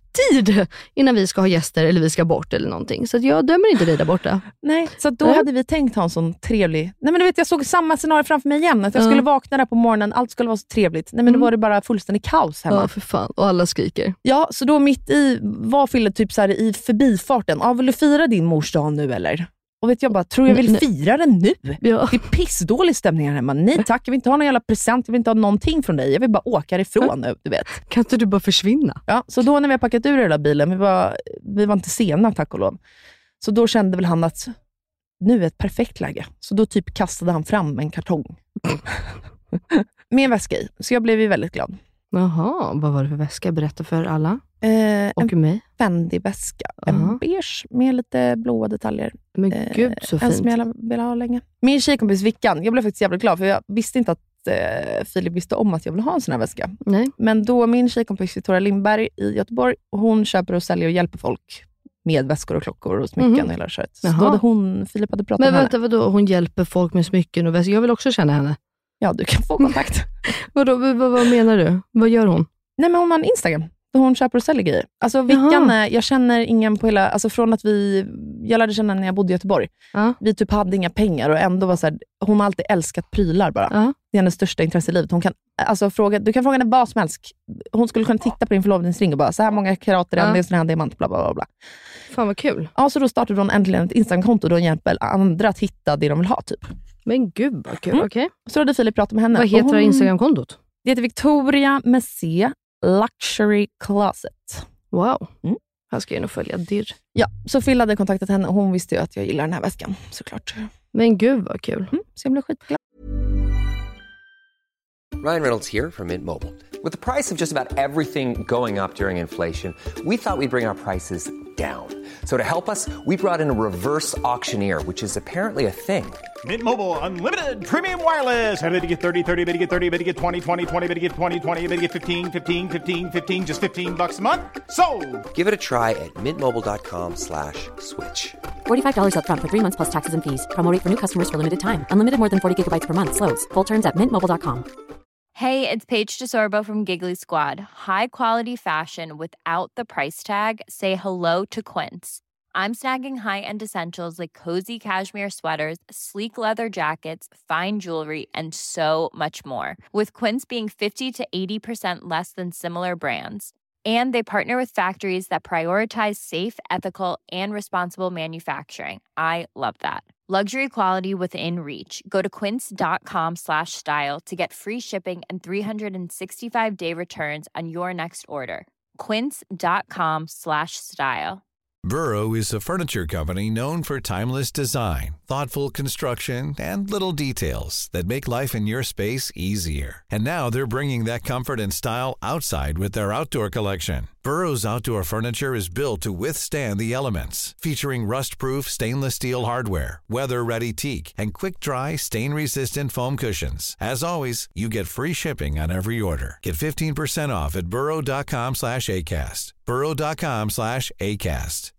tid innan vi ska ha gäster eller vi ska bort eller någonting. Så att jag dömer inte dig där borta. Nej, så då Nej. hade vi tänkt ha en sån trevlig... Nej, men du vet, jag såg samma scenario framför mig igen. Att jag Ja. skulle vakna där på morgonen, allt skulle vara så trevligt. Nej, men Mm. då var det bara fullständig kaos hemma. Ja, för fan. Och alla skriker. Ja, så då mitt i var Fille typ så här i förbifarten. Ja, vill du fira din mors dag nu eller? Och vet jag bara, tror jag vill Nej. fira den nu? Ja. Det är pissdålig stämning här hemma. Nej tack, jag vill inte ha någon jävla present. Jag vill inte ha någonting från dig. Jag vill bara åka ifrån nu, du vet. Kan inte du bara försvinna? Ja, så då när vi har packat ur den där bilen, vi var, vi var inte sena tack och lov. Så då kände väl han att nu är ett perfekt läge. Så då typ kastade han fram en kartong. Med en väska i. Så jag blev ju väldigt glad. Jaha, vad var det för väska? Berätta för alla. Eh, Och en mig. Fendi-väska. Aha. En beige med lite blåa detaljer. Men Eh, gud så En som fint. jag ville ha länge. Min tjejkompis Vickan, jag blev faktiskt jävligt glad för jag visste inte att eh, Filip visste om att jag ville ha en sån här väska. Nej. Men då min tjejkompis Victoria Lindberg i Göteborg, hon köper och säljer och hjälper folk med väskor och klockor och smycken Mhm. och hela köret. Så Jaha. då hade hon, Filip hade pratat Men med vänta, henne. vadå? Hon hjälper folk med smycken och väskor. Jag vill också känna henne. Ja, du kan få kontakt. Vadå, vad, vad, vad menar du? Vad gör hon? Nej, men hon har en Instagram. Då hon köper och säljer grejer. Alltså Vickan, Jaha. är- jag känner ingen på hela... Alltså från att vi... Jag lärde känna när jag bodde i Göteborg. Ja. Vi typ hade inga pengar och ändå var så här, hon har alltid älskat prylar bara. Ja. Det är hennes största intresse i livet. Hon kan, alltså, fråga, du kan fråga henne vad som helst. Hon skulle kunna titta på din förlovningsring och bara, så här många karater, Ja. ja. det är sån här diamant, bla bla bla. bla. Fan vad kul. Ja, så då startade hon äntligen ett Instagram-konto och då hjälper andra att hitta det de vill ha. Typ. Men gud vad kul. Mm. Okej. Så hade Filip pratat med henne. Vad Och heter hon, hon... Instagramkontot? Det heter Victoria med C, Luxury Closet. Wow. Mm. Här ska jag nog följa dirr. Ja, så Phil hade kontaktat henne och hon visste ju att jag gillar den här väskan, såklart. Men gud vad kul. Mm, så jag blev skitglad. Ryan Reynolds here from Mint Mobile. With the price of just about everything going up during inflation, we thought we'd bring our prices down. So to help us, we brought in a reverse auctioneer, which is apparently a thing. Mint Mobile Unlimited Premium Wireless. Ready to get thirty, thirty, bit to get thirty, bit to get twenty, twenty, twenty, bit to get twenty, twenty, bit to get fifteen, fifteen, fifteen, fifteen, just fifteen bucks a month? Sold! Give it a try at mintmobile.com slash switch. forty-five dollars up front for three months plus taxes and fees. Promo rate for new customers for limited time. Unlimited more than forty gigabytes per month slows. Full terms at mint mobile dot com. Hey, it's Paige DeSorbo from Giggly Squad. High quality fashion without the price tag. Say hello to Quince. I'm snagging high-end essentials like cozy cashmere sweaters, sleek leather jackets, fine jewelry, and so much more. With Quince being fifty to eighty percent less than similar brands. And they partner with factories that prioritize safe, ethical, and responsible manufacturing. I love that. Luxury quality within reach. Go to quince.com slash style to get free shipping and three sixty-five day returns on your next order. Quince.com slash style. Burrow is a furniture company known for timeless design, thoughtful construction, and little details that make life in your space easier. And now they're bringing that comfort and style outside with their outdoor collection. Burrow's outdoor furniture is built to withstand the elements, featuring rust-proof stainless steel hardware, weather-ready teak, and quick-dry, stain-resistant foam cushions. As always, you get free shipping on every order. Get fifteen percent off at burrow.com slash ACAST. burrow.com slash ACAST.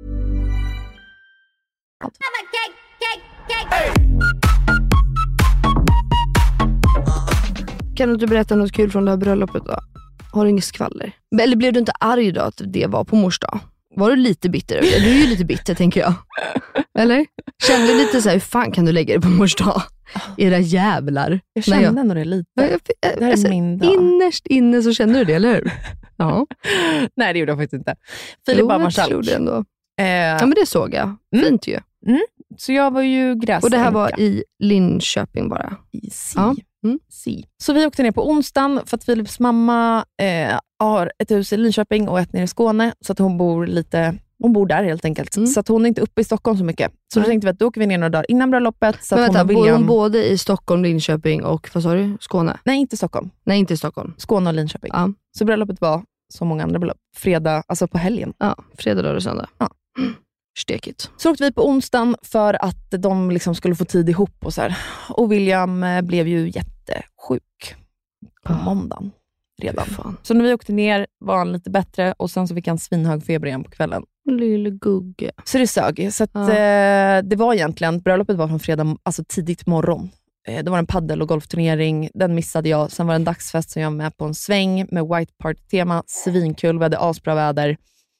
Kan du inte berätta något kul från det här bröllopet då? Har du inget skvaller? Eller blev du inte arg då att det var på mors dag? Var du lite bitter över det? Du är ju lite bitter tänker jag. Eller? Kände du lite så här, hur fan kan du lägga det på mors dag? Era jävlar. Jag kände ändå det lite. Jag, jag, jag, Det här är alltså, min dag. Innerst inne så kände du det, eller hur? Ja. Nej, det gjorde jag faktiskt inte. Filip Jo, var jag marskalk. tror det ändå. Eh, Ja, men det såg jag. Mm. Fint ju. så jag var ju gräsänka. Och det här var i Linköping bara. i Si. Ja. Mm. Si. Så vi åkte ner på onsdagen för att Filips mamma eh, har ett hus i Linköping och ett nere i Skåne. Så att hon bor lite... Hon bor där helt enkelt. Mm. Så att hon är inte uppe i Stockholm så mycket. Så då Nej. tänkte vi att då åker vi ner några dagar innan bröllopet. Så Men att vänta, hon och bor William... hon både i Stockholm, Linköping och, vad sa du, Skåne? Nej, inte Stockholm. Nej, inte i Stockholm. Skåne och Linköping. Ja, Så bröllopet var som många andra bröllop. Fredag, alltså på helgen. ja. Fredag, lördag och söndag. Ja. Stekigt. Så åkte vi på onsdagen för att de liksom skulle få tid ihop och så här. Och William eh, blev ju jättesjuk på Ah. måndagen redan. Fy fan. Så när vi åkte ner var han lite bättre och sen så fick han svinhög feber igen på kvällen. Lille gugge. Så det sög. Så att, Ja. eh, det var egentligen, bröllopet var från fredag, alltså tidigt morgon. Det var en paddel- och golfturnering. Den missade jag. Sen var det en dagsfest som jag var med på en sväng med white party-tema. Svinkul, vi hade asbra väder.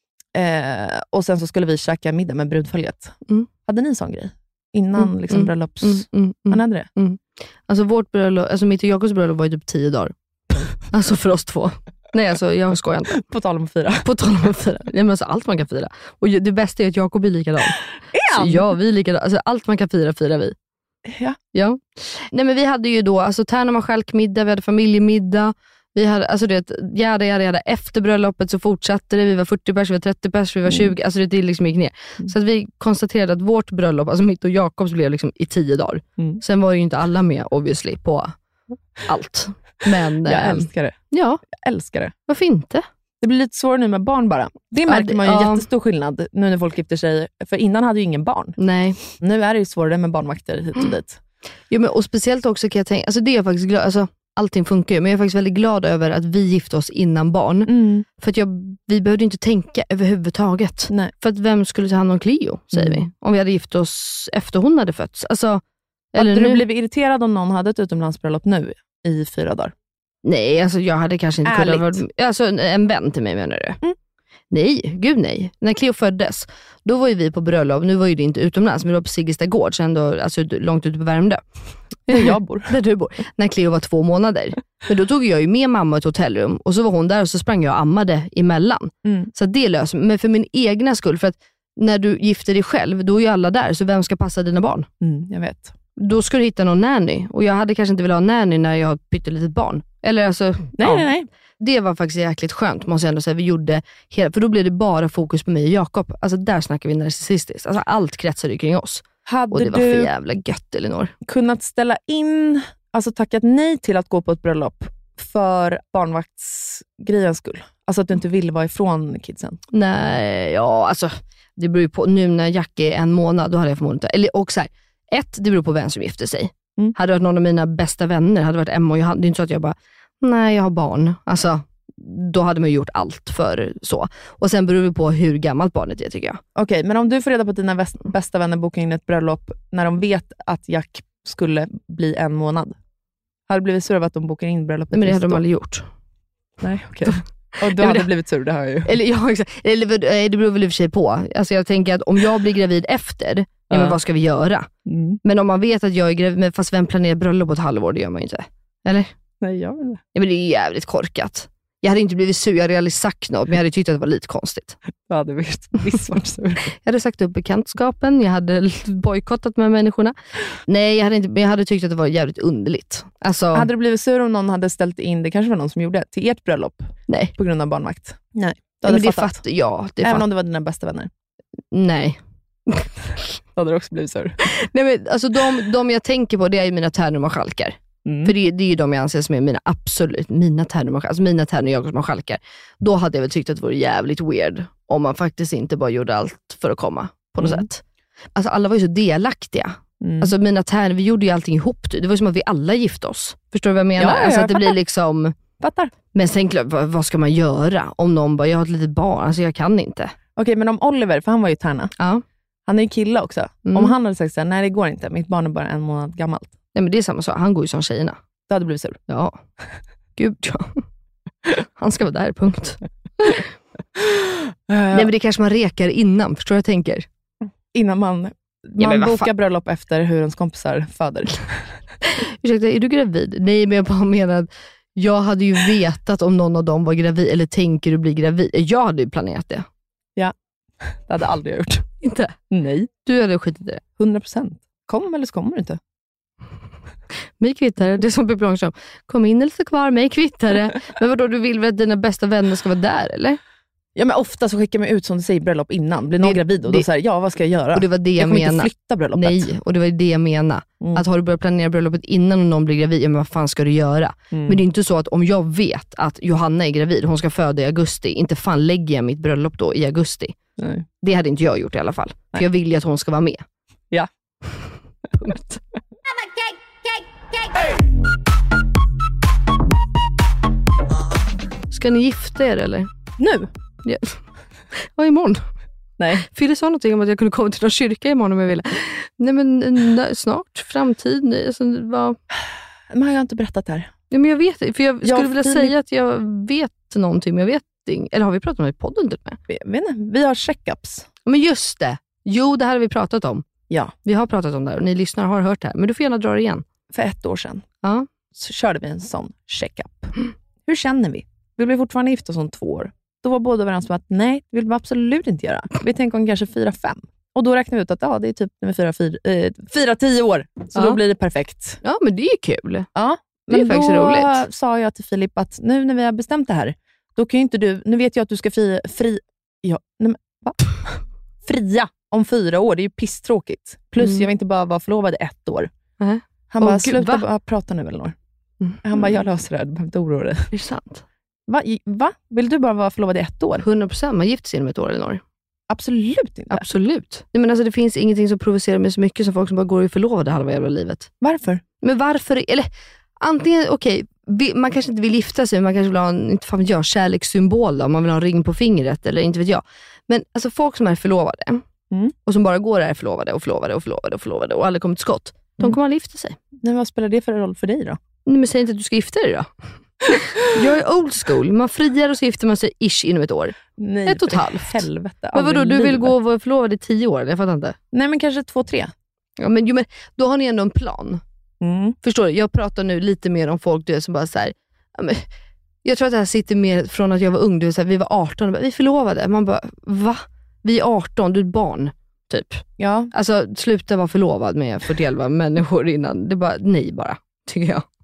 Eh, och sen så skulle vi käka middag med brudföljet. Mm. Hade ni en sån grej? Innan mm, liksom mm, bröllops... Mm, mm, mm, Man hade det? Mm. Alltså vårt bröllop, alltså mitt och Jakobs bröllop var ju typ tio dagar. Alltså för oss två. Nej, alltså jag skojar inte. På tal om att fira. På tal om att fira. Nej, men alltså allt man kan fira. Och det bästa är att Jakob är likadan. Är han? Så ja, vi är likadan. Alltså allt man kan fira, firar vi. Ja. Ja. Nej, men vi hade ju då alltså tärna skälkmiddag, vi hade familjemiddag. Vi hade, alltså det, jäda, jäda, jäda. Efter bröllopet så fortsatte det. Vi var fyrtio pers, vi var trettio pers, vi var tjugo. Mm. Alltså det, det liksom gick ner. Mm. Så att vi konstaterade att vårt bröllop, alltså mitt och Jakobs, blev liksom i tio dagar. Mm. Sen var ju inte alla med, obviously, på allt. Men, jag älskar det. Ja. Jag älskar det. Varför inte? Det blir lite svårare nu med barn bara. Det märker ja, man ju en ja. jättestor skillnad nu när folk gifter sig. För innan hade ju ingen barn. Nej. Nu är det ju svårare med barnvakter hit och dit. Jo, men, och speciellt också kan jag tänka, alltså det är jag faktiskt glad, alltså allting funkar ju, men jag är faktiskt väldigt glad över att vi gifte oss innan barn. Mm. För att jag, vi behövde inte tänka överhuvudtaget. Nej. För att vem skulle ta hand om Cleo, säger mm. vi. Om vi hade gift oss efter hon hade fötts. Alltså, eller hade nu... du blivit irriterad om någon hade ett utomlandsbröllop nu i fyra dagar? Nej, alltså jag hade kanske inte kunnat vara, alltså en vän till mig, menar du? Mm. Nej, gud nej. När Cleo föddes, då var ju vi på bröllop. Nu var ju det inte utomlands, men det var på Siggesta gård, sen då, alltså långt ute på Värmdö. Där jag bor. Där du bor. När Cleo var två månader. Men då tog jag ju med mamma ett hotellrum, och så var hon där och så sprang jag och ammade emellan. Mm. Så det löser. Men för min egna skull, för att när du gifter dig själv, då är ju alla där, så vem ska passa dina barn? Mm, jag vet. Då ska du hitta någon nanny, och jag hade kanske inte velat ha nanny när jag har ett pyttelitet barn. Eller alltså, nej, ja. nej, nej. Det var faktiskt jäkligt skönt, måste jag ändå säga. Vi gjorde hela, för då blev det bara fokus på mig och Jakob. Alltså där snackar vi narcissistiskt. Alltså allt kretsade kring oss. Hade och det var du för jävla gött, Elinor. Kunnat ställa in, alltså tackat nej till att gå på ett bröllop för barnvaktsgrejens skull? Alltså att du inte vill vara ifrån kidsen? Nej, ja alltså det beror ju på. Nu när Jack är en månad, då hade jag förmodligen inte. Eller och så här, ett, det beror på vem som gifter sig. Mm. Hade det varit någon av mina bästa vänner, hade det varit Emma och jag, det är inte så att jag bara, nej jag har barn. Alltså då hade man ju gjort allt för så. Och sen beror det på hur gammalt barnet är, tycker jag. Okej, okay, men om du får reda på att dina väst, bästa vänner bokar in ett bröllop när de vet att Jack skulle bli en månad, hade du blivit sur över att de bokar in bröllopet? Nej, men det hade de aldrig gjort. Nej, okej. Okay. Och du hade det, blivit sur, det har jag ju. Eller, ja, exakt. Eller det beror väl i och för sig på. Alltså jag tänker att om jag blir gravid efter, uh. ja, men vad ska vi göra? Mm. Men om man vet att jag är gravid, men fast vem planerar bröllop på ett halvår, det gör man ju inte. Eller? Nej, jag vet inte. Ja, men det är jävligt korkat. Jag hade inte blivit sur, jag hade aldrig sagt något, men jag hade tyckt att det var lite konstigt. Ja, hade visst varit sur. Jag hade sagt upp bekantskapen, jag hade bojkottat med människorna. Nej, jag hade, inte, men jag hade tyckt att det var jävligt underligt. Alltså... Hade du blivit sur om någon hade ställt in, det kanske var någon som gjorde, till ert bröllop? Nej. På grund av barnvakt? Nej. Du hade men fattat. Det fatt, ja, det Även fatt... om det var dina bästa vänner? Nej. Då hade du också blivit sur. Nej, men alltså de, de jag tänker på, det är ju mina tärnor och skälkar. Mm. För det, det är ju de jag anser som är mina absolut, mina tärnor och alltså mina tärnor och jag skälkar. Då hade jag väl tyckt att det vore jävligt weird om man faktiskt inte bara gjorde allt för att komma på något mm. sätt. Alltså alla var ju så delaktiga. Mm. Alltså mina tärnor, vi gjorde ju allting ihop. Det var ju som att vi alla gifte oss. Förstår du vad jag menar? Ja, ja, alltså jag att det fattar. blir liksom... Fattar. Men sen vad, vad ska man göra om någon bara, jag har ett litet barn, alltså jag kan inte. Okej, men om Oliver, för han var ju tärna. Ja. Han är ju kille också. Mm. Om han hade sagt så här, nej det går inte, mitt barn är bara en månad gammalt. Nej, men det är samma sak, han går ju som tjejerna. Du hade blivit sur. Ja. Gud, ja. Han ska vara där, punkt. Nej, men det kanske man rekar innan, förstår jag tänker. Innan man, ja, man bokar fan. bröllop efter hur ens kompisar föder. Ursäkta, är du gravid? Nej, men jag bara menar att jag hade ju vetat om någon av dem var gravid, eller tänker du bli gravid. Jag hade ju planerat det. Ja, det hade aldrig jag gjort. Inte? Nej. Du hade skitit i det? hundra procent. Kom eller så kommer du inte. Mig kvittare, det är som Pippi Långstrump. Kom in eller så kvar, mig kvittare. Men vadå, du vill väl att dina bästa vänner ska vara där, eller? Ja, men ofta så skickar man ut som du säger bröllop innan. Blir någon det, gravid och då säger ja, vad ska jag göra? Och det var det jag, jag kommer menar. inte flytta bröllopet. Nej, och det var det jag menar. Mm. Att har du börjat planera bröllopet innan och någon blir gravid, ja, men vad fan ska du göra? Mm. Men det är inte så att om jag vet att Johanna är gravid, hon ska föda i augusti, inte fan lägger jag mitt bröllop då i augusti. Nej. Det hade inte jag gjort i alla fall. Nej. För jag vill ju att hon ska vara med. Ja. Punkt. Ska ni gifta er eller? Nu? Ja, ja imorgon. Nej. Fille sa någonting om att jag kunde komma till någon kyrka imorgon om jag ville. Nej men nej, snart, framtid. Nej, alltså, vad... Men har jag inte berättat det här? Ja, men jag vet, för jag skulle jag vilja Filip... säga att jag vet någonting, men jag vet inte. Eller har vi pratat om det i podden typ med? Jag vet inte, vi har checkups. Men just det. Jo, det här har vi pratat om. Ja. Vi har pratat om det och ni lyssnare har hört det här. Men du får gärna dra det igen. För ett år sedan ja. så körde vi en sån checkup. Mm. Hur känner vi? Vi blev fortfarande gifta om två år. Då var båda överens om att nej, det vill vi absolut inte göra. Vi tänker om kanske fyra, fem. Och då räknar vi ut att ja, det är typ med fyra, fyra, äh, fyra, tio år. Så ja. Då blir det perfekt. Ja, men det är kul. Ja, det är faktiskt då roligt. Sa jag till Filip att nu när vi har bestämt det här, då kan ju inte du, nu vet jag att du ska fri, fri ja, nej, men, va? fria om fyra år. Det är ju pisstråkigt. Plus mm. jag vill inte bara vara förlovad ett år. Uh-huh. Han oh, bara, Gud, sluta bara prata nu Elinor. Mm. Han bara, jag löser det. Du behöver inte oroa dig. Det är sant. Va? Va? Vill du bara vara förlovad i ett år? hundra procent. Man gifter sig inom ett år, Elinor. Absolut inte. Absolut. Nej, men alltså, det finns ingenting som provocerar mig så mycket som folk som bara går i förlovade halva jävla livet. Varför? Men varför? Eller antingen, okej, okay, man kanske inte vill gifta sig, man kanske vill ha en, inte fan vet jag, kärlekssymbol då, om man vill ha en ring på fingret eller inte vet jag. Men alltså folk som är förlovade mm. och som bara går där förlovade och förlovade och förlovade och förlovade och aldrig kommer till skott, de mm. kommer att gifta sig. Men vad spelar det för roll för dig då? Nej, men säg inte att du ska gifta dig då. Jag är old school. Man friar och så gifter man sig ish inom ett år. Nej, ett och ett halvt. Helvete. Men vadå, du vill gå och vara förlovad i tio år? Jag fattar inte. Nej, men kanske två, tre. Ja, men, jo, men då har ni ändå en plan. Mm. Förstår du? Jag pratar nu lite mer om folk du, som bara så här, ja, men, jag tror att det här sitter mer från att jag var ung. Du, så här, vi var arton och bara, vi förlovade. Man bara, va? Vi är arton, du är ett barn. Typ. Ja. Alltså, sluta vara förlovad med fyrtioelva människor innan. Det är bara, nej bara, tycker jag.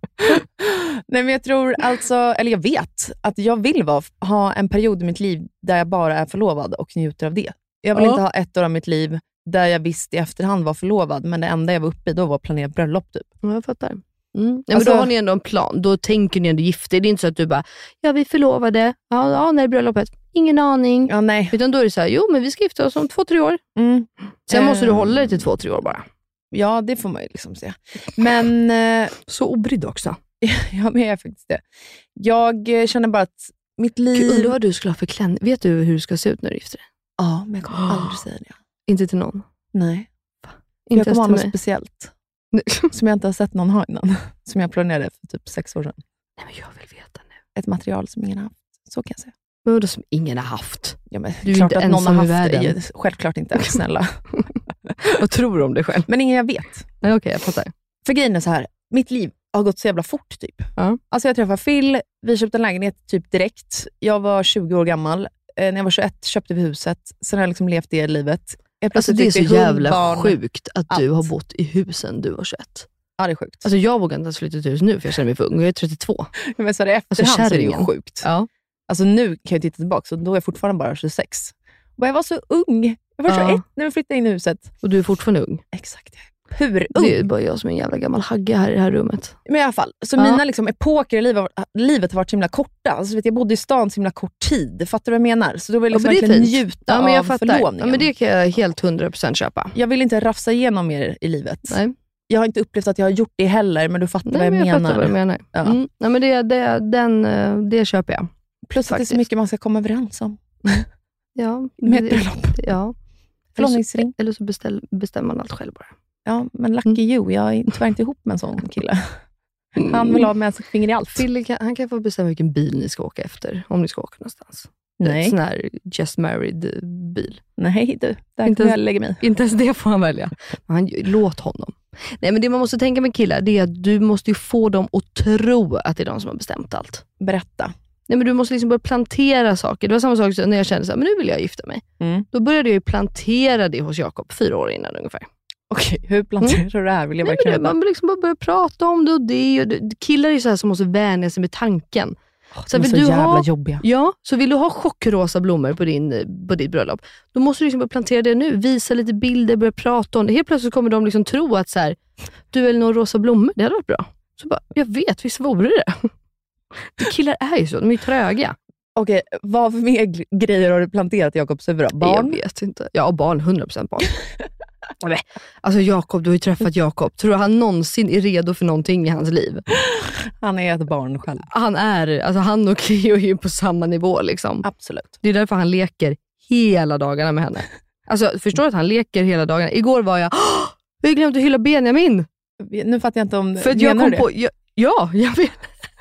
Nej, men jag tror alltså, eller jag vet att jag vill vara, ha en period i mitt liv där jag bara är förlovad och njuter av det. Jag vill ja. inte ha ett år av mitt liv där jag visst i efterhand var förlovad, men det enda jag var uppe i då var planerat bröllop typ. Ja, jag fattar. Mm. Ja, men alltså, då har ni ändå en plan. Då tänker ni ändå gifta er. Det är inte så att du bara, ja vi förlovade. Ja, ja när är bröllopet? Ingen aning. Ja, nej. Utan då är det så här, jo men vi ska gifta oss om två, tre år. Mm. Sen eh. måste du hålla dig till två, tre år bara. Ja, det får man ju liksom se. Men eh, så obrydd också. Ja, men jag är faktiskt det. Jag känner bara att mitt liv... Gud, undrar vad du skulle ha för klänning. Vet du hur du ska se ut när du gifter dig? Ja, men jag kommer oh. aldrig säga det. Inte till någon? Nej. Inte jag kommer ha något speciellt. Som jag inte har sett någon ha innan. Som jag planerade för typ sex år sedan. Nej, men jag vill veta nu. Ett material som ingen har haft. Så kan jag säga. Men vadå som ingen har haft? Ja, men du är klart inte att någon har haft världen. det. Självklart inte, snälla. Vad tror du om dig själv? Men ingen jag vet. Nej, okej, okay, jag fattar. För grejen är så här. Mitt liv har gått så jävla fort typ. Ja. Alltså jag träffade Phil, vi köpte en lägenhet typ direkt. Jag var tjugo år gammal. Eh, när jag var tjugoett köpte vi huset. Sen har jag liksom levt det livet. Jag alltså det är så jävla barn, sjukt att allt. Du har bott i husen du var tjugoett. Ja, det är sjukt. Alltså jag vågar inte ens flytta till hus nu för jag känner mig för ung. Jag är trettiotvå. Men så är det efterhand alltså, så är det ju sjukt. Ja. Alltså nu kan jag titta tillbaka och då är jag fortfarande bara tjugosex. Och jag var så ung. Jag var tjugoett ja. när vi flyttade in i huset. Och du är fortfarande ung. Exakt. Hur ung? Det är bara jag som är en jävla gammal hagge här i det här rummet. Men i alla fall, så ja. mina liksom, epoker i livet, livet har varit så himla korta. Alltså, vet, jag bodde i stan så himla kort tid. Fattar du vad jag menar? Så då vill jag liksom ja, verkligen njuta ja, men jag av fattar. förlovningen. Ja, men det kan jag helt hundra procent köpa. Jag vill inte rafsa igenom mer i livet. Nej. Jag har inte upplevt att jag har gjort det heller, men du fattar Nej, vad jag, men jag menar. fattar vad du menar. Ja. Mm. Nej, men det, det, den, det köper jag. Plus att det är så mycket man ska komma överens om. Mm. Ja. Med ett bröllop. Ja. Förlovningsring. Eller så beställ, bestämmer man allt själv bara. Ja, men lucky you. Jag är tyvärr inte ihop med en sån kille. Han vill ha med sig finger i allt. Phil kan, han kan få bestämma vilken bil ni ska åka efter. Om ni ska åka någonstans. Nej. En sån här just married bil. Nej du, där inte kan jag lägga mig. Inte ens det får han välja. Han, låt honom. Nej, men det man måste tänka med killar, det är att du måste ju få dem att tro att det är de som har bestämt allt. Berätta. Nej, men du måste liksom börja plantera saker. Det var samma sak när jag kände så här, men nu vill jag gifta mig. Mm. Då började jag ju plantera det hos Jakob fyra år innan ungefär. Okej, hur planterar mm. du det här? Vill jag Nej, verkligen det, man liksom bara börjar prata om det och det. Och det. Killar är ju så här som måste vänja sig med tanken. Oh, så vill så du jävla ha, jobbiga. Ja, så vill du ha chockrosa blommor på, din, på ditt bröllop, då måste du liksom börja plantera det nu. Visa lite bilder, börja prata om det. Helt plötsligt kommer de liksom tro att så här, du eller några rosa blommor, det hade varit bra. Så bara, jag vet, visst vore det. Killar är ju så, de är ju tröga. Okej, vad för mer grejer har du planterat i Jakobs huvud? Barn? Jag vet inte. Ja, barn, hundra procent barn. Alltså Jakob, du har ju träffat Jakob. Tror du han någonsin är redo för någonting i hans liv? Han är ett barn själv. Han är, alltså han och Cleo är ju på samma nivå liksom. Absolut. Det är därför han leker hela dagarna med henne. Alltså förstår du att han leker hela dagen? Igår var jag, jag har glömt att hylla Benjamin. Nu fattar jag inte om För att jag kom på, jag, ja, jag vet.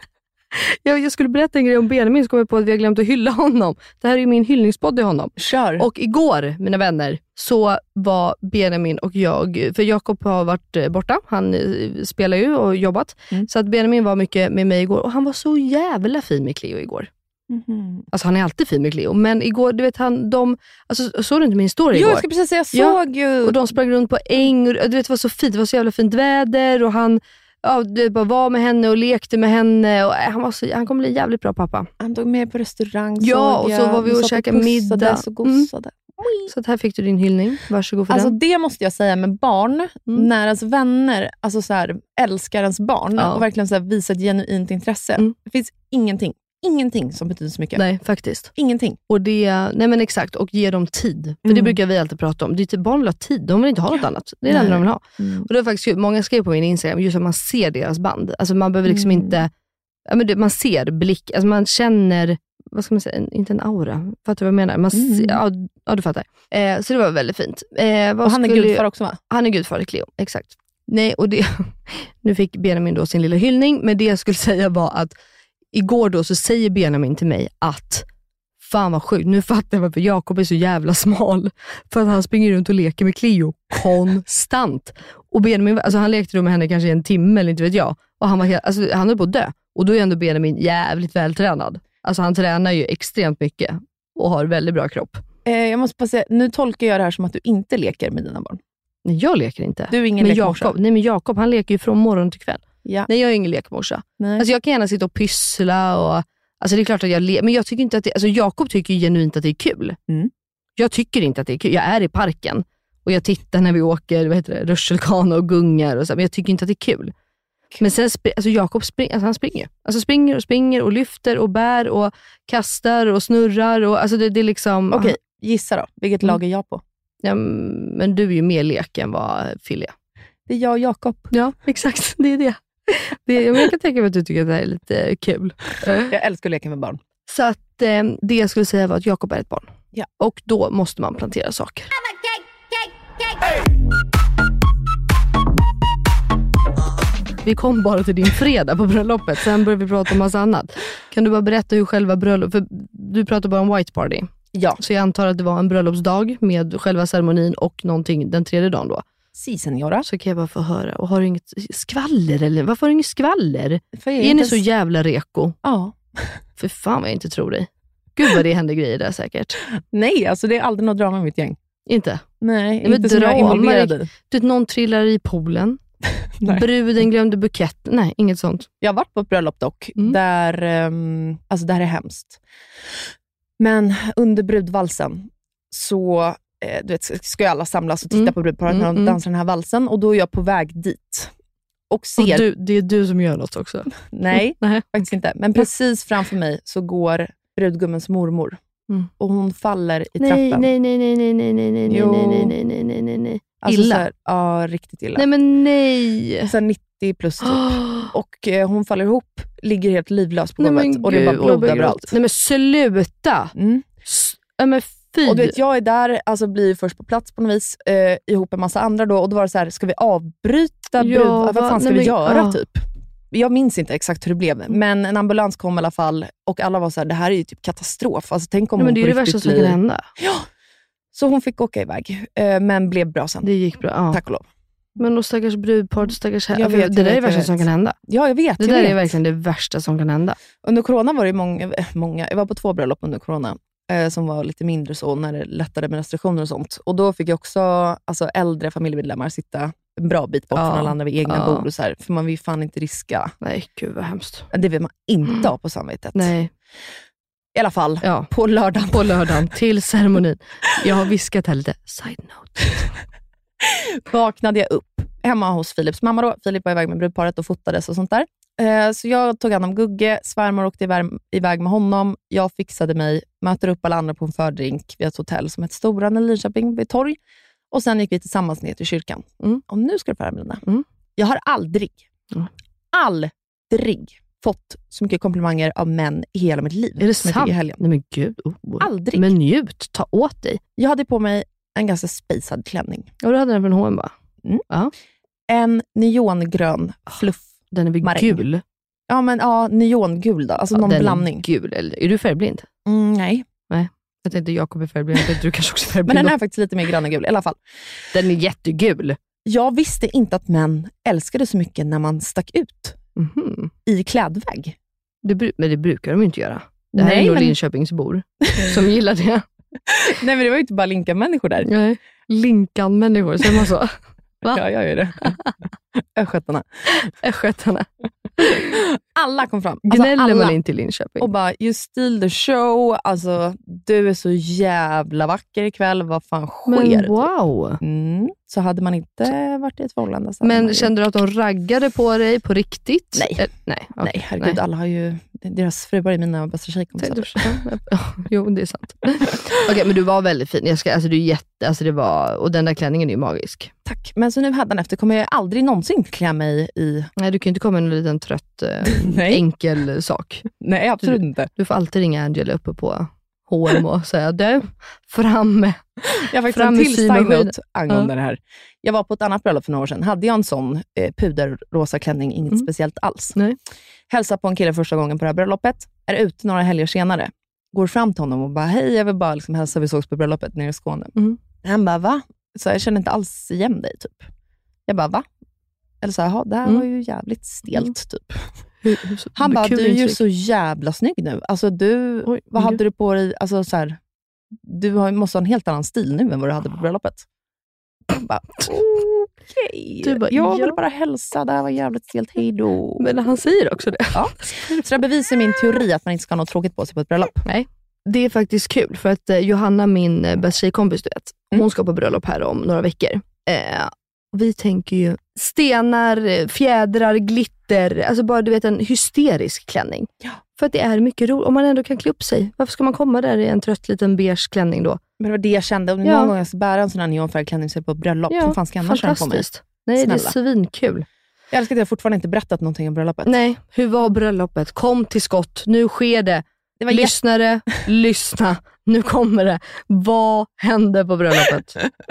Jag, jag skulle berätta en grej om Benjamin, så kom jag på att vi har glömt att hylla honom. Det här är ju min hyllningspodd i honom. Kör. Och igår, mina vänner, så var Benjamin och jag, för Jakob har varit borta, han spelar ju och jobbat. Mm. Så att Benjamin var mycket med mig igår och han var så jävla fin med Cleo igår. Mm-hmm. Alltså han är alltid fin med Cleo, men igår, du vet han, de, alltså såg du inte min story igår? Jo, jag ska precis säga, jag såg ja. ju. Och de sprang runt på äng och du vet det var så fint, det var så jävla fint väder och han Ja, det bara var med henne och lekte med henne och han var så, han kommer bli jävligt bra pappa. Han tog med på restaurang. Ja, och så var vi och käkade middag. Så gossade. Mm. Så här fick du din hyllning. Varsågod för alltså, den. Alltså det måste jag säga med barn, mm. när ens vänner alltså så här, älskar ens barn ja. och verkligen så här, visar ett genuint intresse. Mm. Det finns ingenting. Ingenting som betyder så mycket. Nej, faktiskt. Ingenting. Och det, nej men exakt, och ge dem tid. För mm. det brukar vi alltid prata om. Det är typ, barn vill ha tid, de vill inte ha något annat. Det är det enda de vill ha. Mm. Och det är faktiskt, många skrev på min Instagram, just att man ser deras band. Alltså man behöver liksom mm. inte, ja men det, man ser blick, alltså man känner, vad ska man säga, en, inte en aura. Fattar du vad jag menar? Man mm. ser, ja, ja, du fattar. Eh, så det var väldigt fint. Eh, vad och han skulle, är gudfar också, va? Han är gudfar i Cleo, exakt. Nej, och det, nu fick Benjamin då sin lilla hyllning, men det jag skulle säga var att igår då så säger Benjamin till mig att fan vad sjukt, nu fattar jag varför Jakob är så jävla smal. För att han springer runt och leker med Cleo konstant. Och Benjamin, alltså han lekte då med henne kanske en timme eller inte vet jag. Och han var helt, alltså han höll på att dö. Och då är ändå Benjamin jävligt vältränad. Alltså han tränar ju extremt mycket och har väldigt bra kropp. Eh, jag måste bara säga, nu tolkar jag det här som att du inte leker med dina barn. Nej, jag leker inte. Du är ingen lekmorsa. Nej, men Jakob, han leker ju från morgon till kväll. Ja. Nej, jag är ingen lekmorsa. Nej. Alltså jag kan gärna sitta och pyssla och alltså det är klart att jag le- men jag tycker inte att det, alltså Jakob tycker ju genuint att det är kul. Mm. Jag tycker inte att det är kul. Jag är i parken och jag tittar när vi åker, vad heter det, rutschkana och gungar och så, men jag tycker inte att det är kul. kul. Men sen spr- alltså Jakob spring, alltså han springer. Alltså springer och springer och lyfter och bär och kastar och snurrar och alltså det, det är liksom. Okej, gissa då. Vilket mm. lag är jag på? Ja, men du är ju mer lek än vad Phil är. Det är jag och Jakob. Ja, exakt. Det är det. det jag kan tänka mig att du tycker att det här är lite kul. Jag älskar att leka med barn. Så att eh, det jag skulle säga var att Jakob är ett barn. Ja. Och då måste man plantera saker. Vi kom bara till din fredag på bröllopet. Sen började vi prata om massa annat. Kan du bara berätta hur själva bröllop... För du pratar bara om white party. Ja. Så jag antar att det var en bröllopsdag med själva ceremonin och någonting den tredje dagen då. Si, senora. Så kan jag bara få höra. Och har du inget skvaller? Eller? Varför har du inget skvaller? För är ni så jävla reko? Ja. För fan vad jag inte tror dig. Gud vad det händer grejer där säkert. Nej, alltså det är aldrig något drama med mitt gäng. Inte? Nej, men inte som jag är involverad i. Du vet, någon trillar i poolen. Bruden glömde bukett. Nej, inget sånt. Jag har varit på ett bröllop dock. Mm. Där, um, alltså det här är hemskt. Men under brudvalsen så eh, du vet, ska ju alla samlas och titta mm. på brudparet när de mm. dansar den här valsen. Och då är jag på väg dit. Och ser... Och du, det är du som gör något också? Nej, Nej, faktiskt inte. Men precis framför mig så går brudgummens mormor. Mm. Och hon faller i nej, trappen. Nej, nej, nej, nej, nej, nej, nej, nej, nej, nej, nej, nej, nej. Alltså illa? Här, ja, riktigt illa. Nej, men nej. Så nittio plus typ. Och eh, hon faller ihop, ligger helt livlös på golvet. Och det är bara blod överallt. Nej, men sluta. Mm. S- ja, men fy. Och du vet, jag är där, alltså blir först på plats på något vis, eh, ihop med massa andra då. Och då var det så här, ska vi avbryta brud? Ja, vad fan ska nej, vi men, göra ja. typ? Jag minns inte exakt hur det blev. Men en ambulans kom i alla fall. Och alla var så här, det här är ju typ katastrof. Alltså tänk om ja, hon men det är det värsta som kan hända. Ja. Så hon fick åka iväg. Eh, men blev bra sen. Det gick bra, ja. Tack och lov. Men då stackars brudpar, stackars här. Jag vet, det jag där vet, är det värsta som kan hända. Ja, jag vet. Det jag där vet. är verkligen det värsta som kan hända. Under corona var det många, många jag var på två bröllop under corona. Eh, som var lite mindre så, när det lättade med restriktioner och sånt. Och då fick jag också alltså, äldre familjemedlemmar sitta en bra bit bort ja. från alla andra vid egna ja. bord. Och så här, för man vill ju fan inte riska. Nej, gud vad hemskt. Det vill man inte ha på samvetet. Nej. I alla fall, ja. på lördagen. På lördagen, till ceremonin. Jag har viskat här lite. Side note. Vaknade jag upp hemma hos Philips mamma då. Filip var iväg med brudparet och fotades och sånt där. Eh, så jag tog hand om Gugge. Svärmor åkte iväg, iväg med honom. Jag fixade mig. Möter upp alla andra på en fördrink vid ett hotell som heter Storan i Linköping vid torg. Och sen gick vi tillsammans ner till kyrkan. Mm. Och nu ska du få höra, Melina. Mm. Jag har aldrig, mm. aldrig fått så mycket komplimanger av män i hela mitt liv. Är det sant? Nej men gud. Oh. Aldrig. Men njut, ta åt dig. Jag hade på mig en ganska spacad klänning. Och du hade den från H och M, va? Mm. Ja. En neongrön fluff. Den är väl maräng. gul? Ja, men ja, neongul då. Alltså Ja, någon den blandning. Är gul. Eller, är du färgblind? Mm, nej. Nej. Jag tänkte Jakob är färgblind. Jag tänkte du kanske också är färgblind. Men den är faktiskt lite mer gröna-gul i alla fall. Den är jättegul. Jag visste inte att män älskade så mycket när man stack ut Mm-hmm. i klädvägg. Det, men det brukar de inte göra. Det här Nej, är nog men... Linköpingsbor som gillar det. Nej, men det var ju inte bara Linkan-människor där. Nej. Linkan-människor, säger man så? Va? Ja, jag gör det. Östgötarna. Östgötarna. Alla kom fram. Gnäller alltså, alla. man inte i Linköping? Och bara, you steal the show. Alltså, du är så jävla vacker ikväll. Vad fan sker? Men wow. Mm. Så hade man inte varit i ett förhållande. Så Men ju... kände du att de raggade på dig på riktigt? Nej. Eh, nej, okay. nej, herregud. Nej. Alla har ju... Deras fruar är mina bästa tjejkompisar. Ja, jo, det är sant. Okej, okay, men du var väldigt fin. Jag ska, alltså, du är jätte, alltså, det var, och den där klänningen är ju magisk. Tack. Men så nu hädanefter kommer jag aldrig någonsin klä mig i... Nej, du kan ju inte komma med en liten trött, eh, enkel sak. Nej, absolut du, inte. Du får alltid ringa Angela uppe på H och M och säga, du, fram med Jag har faktiskt en till side-note angående ja. det här. Jag var på ett annat bröllop för några år sedan. Hade jag en sån eh, puderrosa klänning, inget mm. speciellt alls. Nej. Hälsade på en kille första gången på det här bröllopet. Är ute några helger senare. Går fram till honom och bara, hej, jag vill bara liksom hälsa, vi sågs på bröllopet nere i Skåne. Mm. Han bara, va? Så jag känner inte alls igen dig, typ. Jag bara, va? Eller så här, det här mm. var ju jävligt stelt, mm. typ. Hur, hur, han bara, du är ju så jävla snygg nu. Alltså du, Oj, vad hade du på dig? Alltså så här, du har, måste ha en helt annan stil nu än vad du hade på bröllopet. Jag bara, okej. Okay. Jag vill bara hälsa, det här var jävligt stelt, hej då. Men han säger också det. Ja. Så det bevisar min teori att man inte ska ha något tråkigt på sig på ett bröllop. Nej. Det är faktiskt kul, för att eh, Johanna, min eh, bästa tjejkompis, du vet, mm. hon ska på bröllop här om några veckor. Eh, vi tänker ju stenar, fjädrar, glitter, alltså bara du vet en hysterisk klänning. Ja. För att det är mycket roligt, om man ändå kan klä upp sig. Varför ska man komma där i en trött liten beige klänning då? Men det var det jag kände, om ja. någon gång jag ska bära en sån här neonfärgad klänning så på ett bröllop, ja, som fan ska annars på mig? Nej, Snälla. Det är svinkul. Jag älskar att jag fortfarande inte berättat någonting om bröllopet. Nej, hur var bröllopet? Kom till skott, nu sker det. det var Lyssnare, jä- lyssna. Nu kommer det. Vad hände på bröllopet?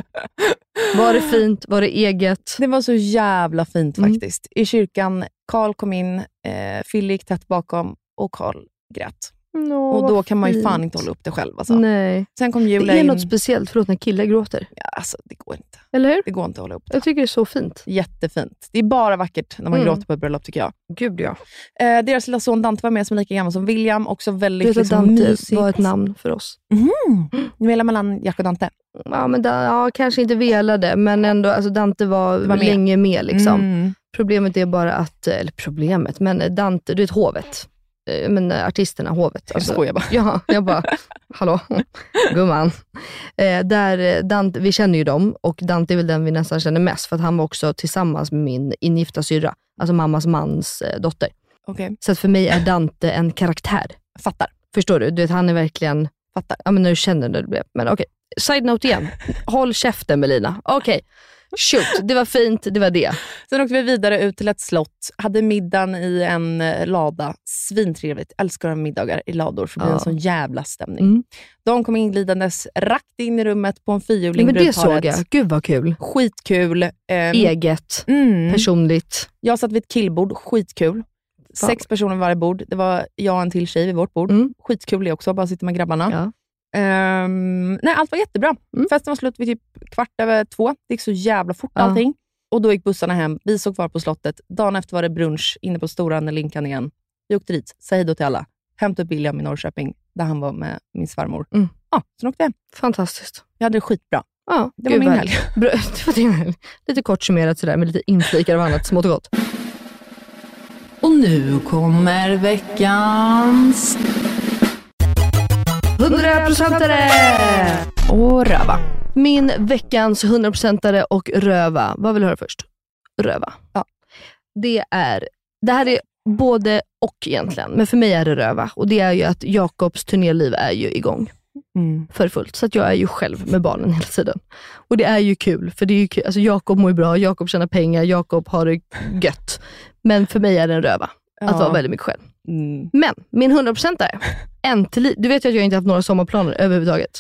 Var det fint? Var det eget? Det var så jävla fint faktiskt. Mm. I kyrkan, Karl kom in, eh, Fille gick tätt bakom och Karl grät. No, och då kan man ju fint. fan inte hålla upp det själv. Alltså. Nej. Sen kom Julia det är in. något speciellt, förlåt, när killar gråter. Ja, alltså det går inte. Eller hur? Det går inte att hålla upp det. Jag tycker det är så fint. Jättefint. Det är bara vackert när man mm. gråter på ett bröllop, tycker jag. Gud, ja. Eh, deras lilla son Dante var med, som är lika gammal som William. Också väldigt vet liksom, Dante mysigt. var ett namn för oss. Mm. Du velar mellan Jack och Dante? Ja, men da, ja, kanske inte velade, men ändå, alltså Dante var, var med. länge med. Liksom. Mm. Problemet är bara att, eller problemet, men Dante, du vet hovet. Men artisterna, hovet. Alltså, jag skojar bara. Ja, jag bara, hallå, gumman. Eh, där Dante, vi känner ju dem, och Dante är väl den vi nästan känner mest, för att han var också tillsammans med min ingifta syrra, alltså mammas mans eh, dotter. Okay. Så att för mig är Dante en karaktär. Fattar. Förstår du? Du vet, han är verkligen, fattar. Ja, men när du känner det blev. Men okej, okay. Side note igen. Håll käften, Melina. Okej. Okay. Shoot, det var fint, det var det. Sen åkte vi vidare ut till ett slott. Hade middagen i en lada. Svintrevligt. Älskar de middagar i lador, för det blir ja. en sån jävla stämning. Mm. De kom inglidandes rakt in i rummet på en fyrhjuling. Men det såg jag. Gud vad kul. Skitkul. Um, Eget. Mm. Personligt. Jag satt vid ett killbord. Skitkul. Fan. Sex personer vid varje bord. Det var jag och en till tjej vid vårt bord. Mm. Skitkul det också. Bara sitta med grabbarna. Ja. Um, nej, allt var jättebra. Mm. Festen var slut vid typ kvart över två. Det gick så jävla fort ja. allting. Och då gick bussarna hem. Vi såg kvar på slottet. Dagen efter var det brunch inne på Stora Linkan igen. Vi åkte dit. Säg då till alla. Hämta upp William i Norrköping, där han var med min svärmor. Mm. Ja, så åkte vi hem. Fantastiskt. Jag hade det skitbra. Ja, det var min helg. Det var din helg. Lite kort summerat sådär, med lite inflikar av annat smått och gott. Och nu kommer veckans hundraprocentare och röva. Min veckans hundraprocentare och röva. Vad vill du höra först? Röva. Ja. Det är, det här är både och egentligen. Men för mig är det röva. Och det är ju att Jakobs turnéliv är ju igång. Mm. För fullt. Så att jag är ju själv med barnen hela tiden. Och det är ju kul. För det är ju kul. Alltså Jakob mår ju bra. Jakob tjänar pengar. Jakob har det gött. Men för mig är det en röva. Ja. Att vara väldigt mycket själv. Mm. Men min hundra procent är äntligen. Du vet ju att jag inte haft några sommarplaner överhuvudtaget.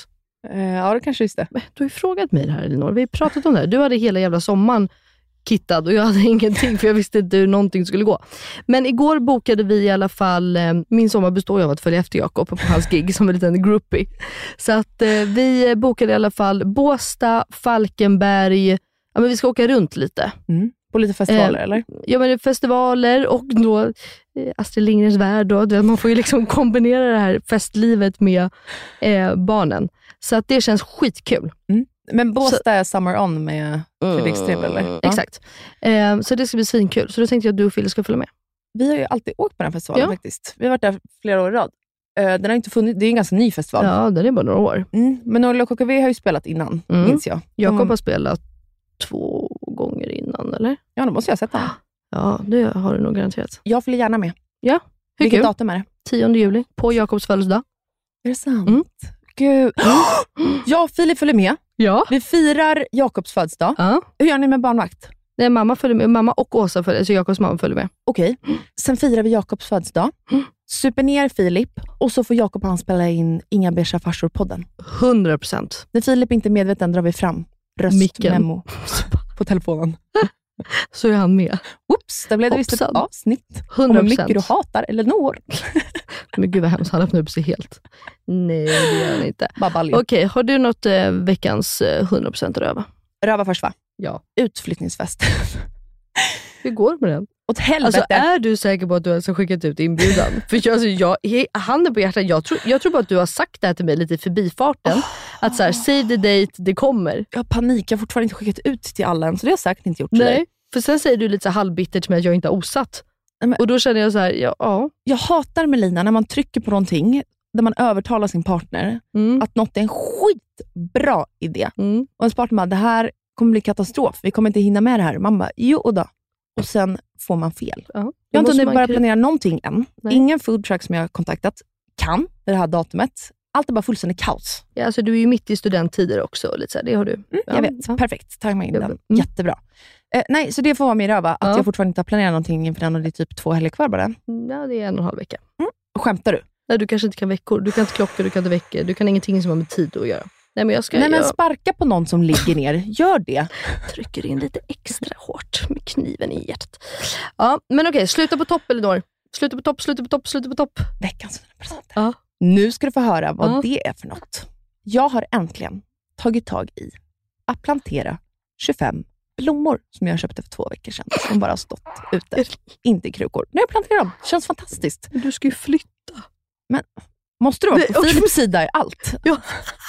Uh, ja, det kanske just det. Du har ju frågat mig det här, Elinor. Vi har pratat om det här. Du hade hela jävla sommaren kittad och jag hade ingenting för jag visste inte hur någonting skulle gå. Men igår bokade vi i alla fall, eh, min sommar består ju av att följa efter Jakob på hans gig som en liten groupie. Så att eh, vi bokade i alla fall Båstad, Falkenberg, ja men vi ska åka runt lite. Mm. På lite festivaler eh, eller? Ja men det är festivaler och då eh, Astrid Lindgrens värld då, man får ju liksom kombinera det här festlivet med eh, barnen. Så att det känns skitkul. Mm. Men Båstad är Summer On med Fredrik Strebe, eller? Ja. Exakt. Eh, så det ska bli svinkul. Så då tänkte jag att du och Fille ska följa med. Vi har ju alltid åkt på den festivalen ja. faktiskt. Vi har varit där flera år i rad. Eh, den har inte funnits, det är en ganska ny festival. Ja, den är bara några år. Mm. Men Norrland K K V har ju spelat innan, mm. minns jag. Jakob mm. har spelat två gånger innan, eller? Ja, då måste jag ha sett den. Ja, det har du nog garanterat. Jag följer gärna med. Ja, hur Vilket kul? datum är det? tionde juli, på Jakobs födelsedag. Är det sant? Mm. Gud. Jag och Filip följer med. Ja. Vi firar Jakobs födelsedag. Ja. Hur gör ni med barnvakt? Nej, mamma följer med. Mamma och Åsa följer med. Så Jakobs mamma följer med. Okej. Okay. Sen firar vi Jakobs födelsedag. Mm. Super ner Filip. Och så får Jakob han spela in Inga Beige farsor-podden. hundra procent. När Filip inte är medveten drar vi fram röstmemo på telefonen. Så är han med. Oops, där blev det visst ett avsnitt. hundra procent. Om hur mycket du hatar Elinor. Men gud vad hemskt, han öppnar upp sig helt. Nej, det gör han inte. Okej, okay, har du något eh, veckans eh, hundra procent att röva? Röva först va? Ja. Utflyttningsfest. Hur går det med den? Åt helvete. Alltså är du säker på att du har skickat ut inbjudan? För jag, alltså, jag, handen på hjärtat, jag tror, jag tror bara att du har sagt det här till mig lite i förbifarten. Oh. Att så här, save the date, det kommer. Jag har panik, jag har fortfarande inte skickat ut till alla än. Så det har jag säkert inte gjort till Nej, dig. För sen säger du lite så halvbittert till mig att jag inte har osatt. Nej, men, och då känner jag så här, ja, ja. Jag hatar Melina när man trycker på någonting där man övertalar sin partner mm. att något är en skitbra idé. Mm. Och ens partner bara, det här kommer bli katastrof. Vi kommer inte hinna med det här. Man bara, jo och då. Och sen får man fel. Ja, jag har inte börjat planera någonting än. Nej. Ingen foodtruck som jag har kontaktat kan det här datumet. Allt är bara fullständigt kaos. Ja, alltså du är ju mitt i studenttider också. Lite så här, det har du. Mm, jag ja, vet, ja. Perfekt. Tajma in den. Mm. Jättebra. Eh, nej, så det får vara min röva. Ja. Att jag fortfarande inte har planerat någonting inför den och det är typ två helger kvar bara. Ja, det är en och en halv vecka. Mm. Skämtar du? Nej, du kanske inte kan veckor. Du kan inte klocka, du kan inte veckor. Du kan ingenting som har med tid att göra. Nej, men jag ska... Nej, men jag... sparka på någon som ligger ner. Gör det. Trycker in lite extra hårt med kniven i hjärtat. Ja, men okej. Sluta på topp, Elinor. Sluta på topp, sluta på topp, sluta på topp. Veckans hundra procent. Ja. Nu ska du få höra vad ja. det är för något. Jag har äntligen tagit tag i att plantera tjugofem blommor som jag köpte för två veckor sedan. Som bara har stått ute. Inte i krukor. Nu har jag planterat dem. Det känns fantastiskt. Du ska ju flytta. Men måste du vara på Filips sida i allt? Ja.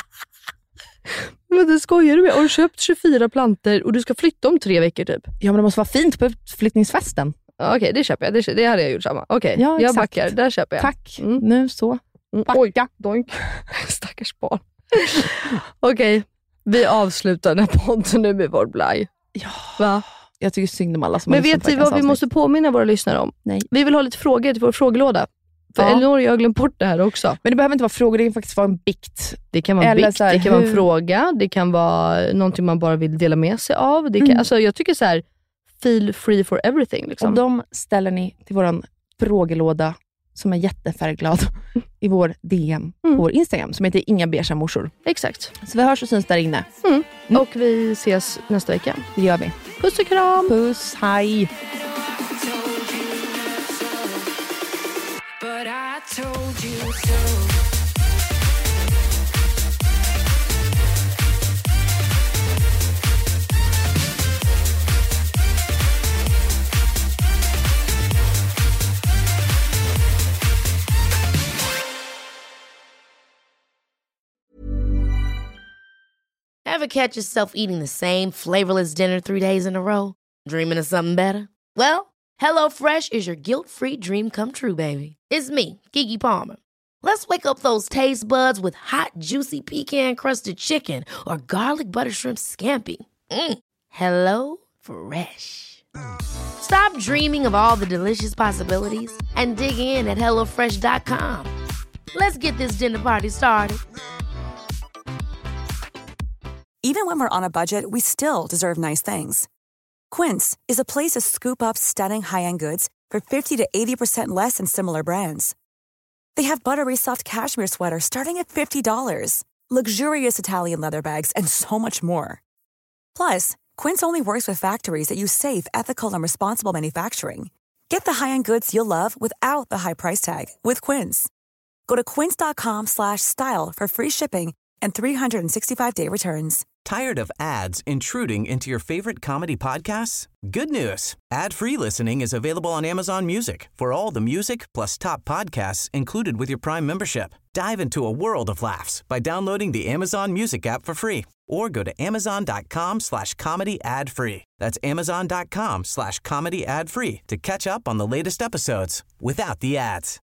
Men det skojar du med. Har du köpt tjugofyra planter och du ska flytta om tre veckor typ? Ja, men det måste vara fint på utflyttningsfesten. Ja, okej, okay, det köper jag. Det, det hade jag gjort samma. Okej, okay, ja, jag backar. Där köper jag. Tack. Mm. Nu så. Backa. Oj, doink. Stackars barn. Okej, okay, vi avslutar den här podden nu med vår blaj. Ja. Va? Jag tycker synd om alla som Men vet ni vad vi måste påminna våra lyssnare om? Nej. Vi vill ha lite frågor till vår frågelåda. För ja. Elinor och jag har glömt bort det här också. Men det behöver inte vara frågor, det kan faktiskt vara en bikt. Det kan vara en bikt, här, det kan hur... vara en fråga, det kan vara någonting man bara vill dela med sig av. Det kan, mm. alltså, jag tycker så här, feel free for everything. Liksom. Och de ställer ni till våran frågelåda som är jättefärgglad i vår D M mm. på vår Instagram som heter Inga Beige morsor. Exakt. Så vi hörs och syns där inne. Mm. Mm. Och vi ses nästa vecka. Det gör vi. Puss och kram. Puss, hej. But I told you so. Ever catch yourself eating the same flavorless dinner three days in a row? Dreaming of something better? Well, HelloFresh is your guilt-free dream come true, baby. It's me, Keke Palmer. Let's wake up those taste buds with hot, juicy pecan-crusted chicken or garlic butter shrimp scampi. Mm. Hello Fresh. Stop dreaming of all the delicious possibilities and dig in at hello fresh dot com. Let's get this dinner party started. Even when we're on a budget, we still deserve nice things. Quince is a place to scoop up stunning high-end goods for fifty to eighty percent less than similar brands. They have buttery soft cashmere sweaters starting at fifty dollars, luxurious Italian leather bags, and so much more. Plus, Quince only works with factories that use safe, ethical, and responsible manufacturing. Get the high-end goods you'll love without the high price tag with Quince. Go to quince.com slash style for free shipping and three sixty-five day returns. Tired of ads intruding into your favorite comedy podcasts? Good news. Ad-free listening is available on Amazon Music for all the music plus top podcasts included with your Prime membership. Dive into a world of laughs by downloading the Amazon Music app for free or go to amazon.com slash comedy ad free. That's amazon.com slash comedy ad free to catch up on the latest episodes without the ads.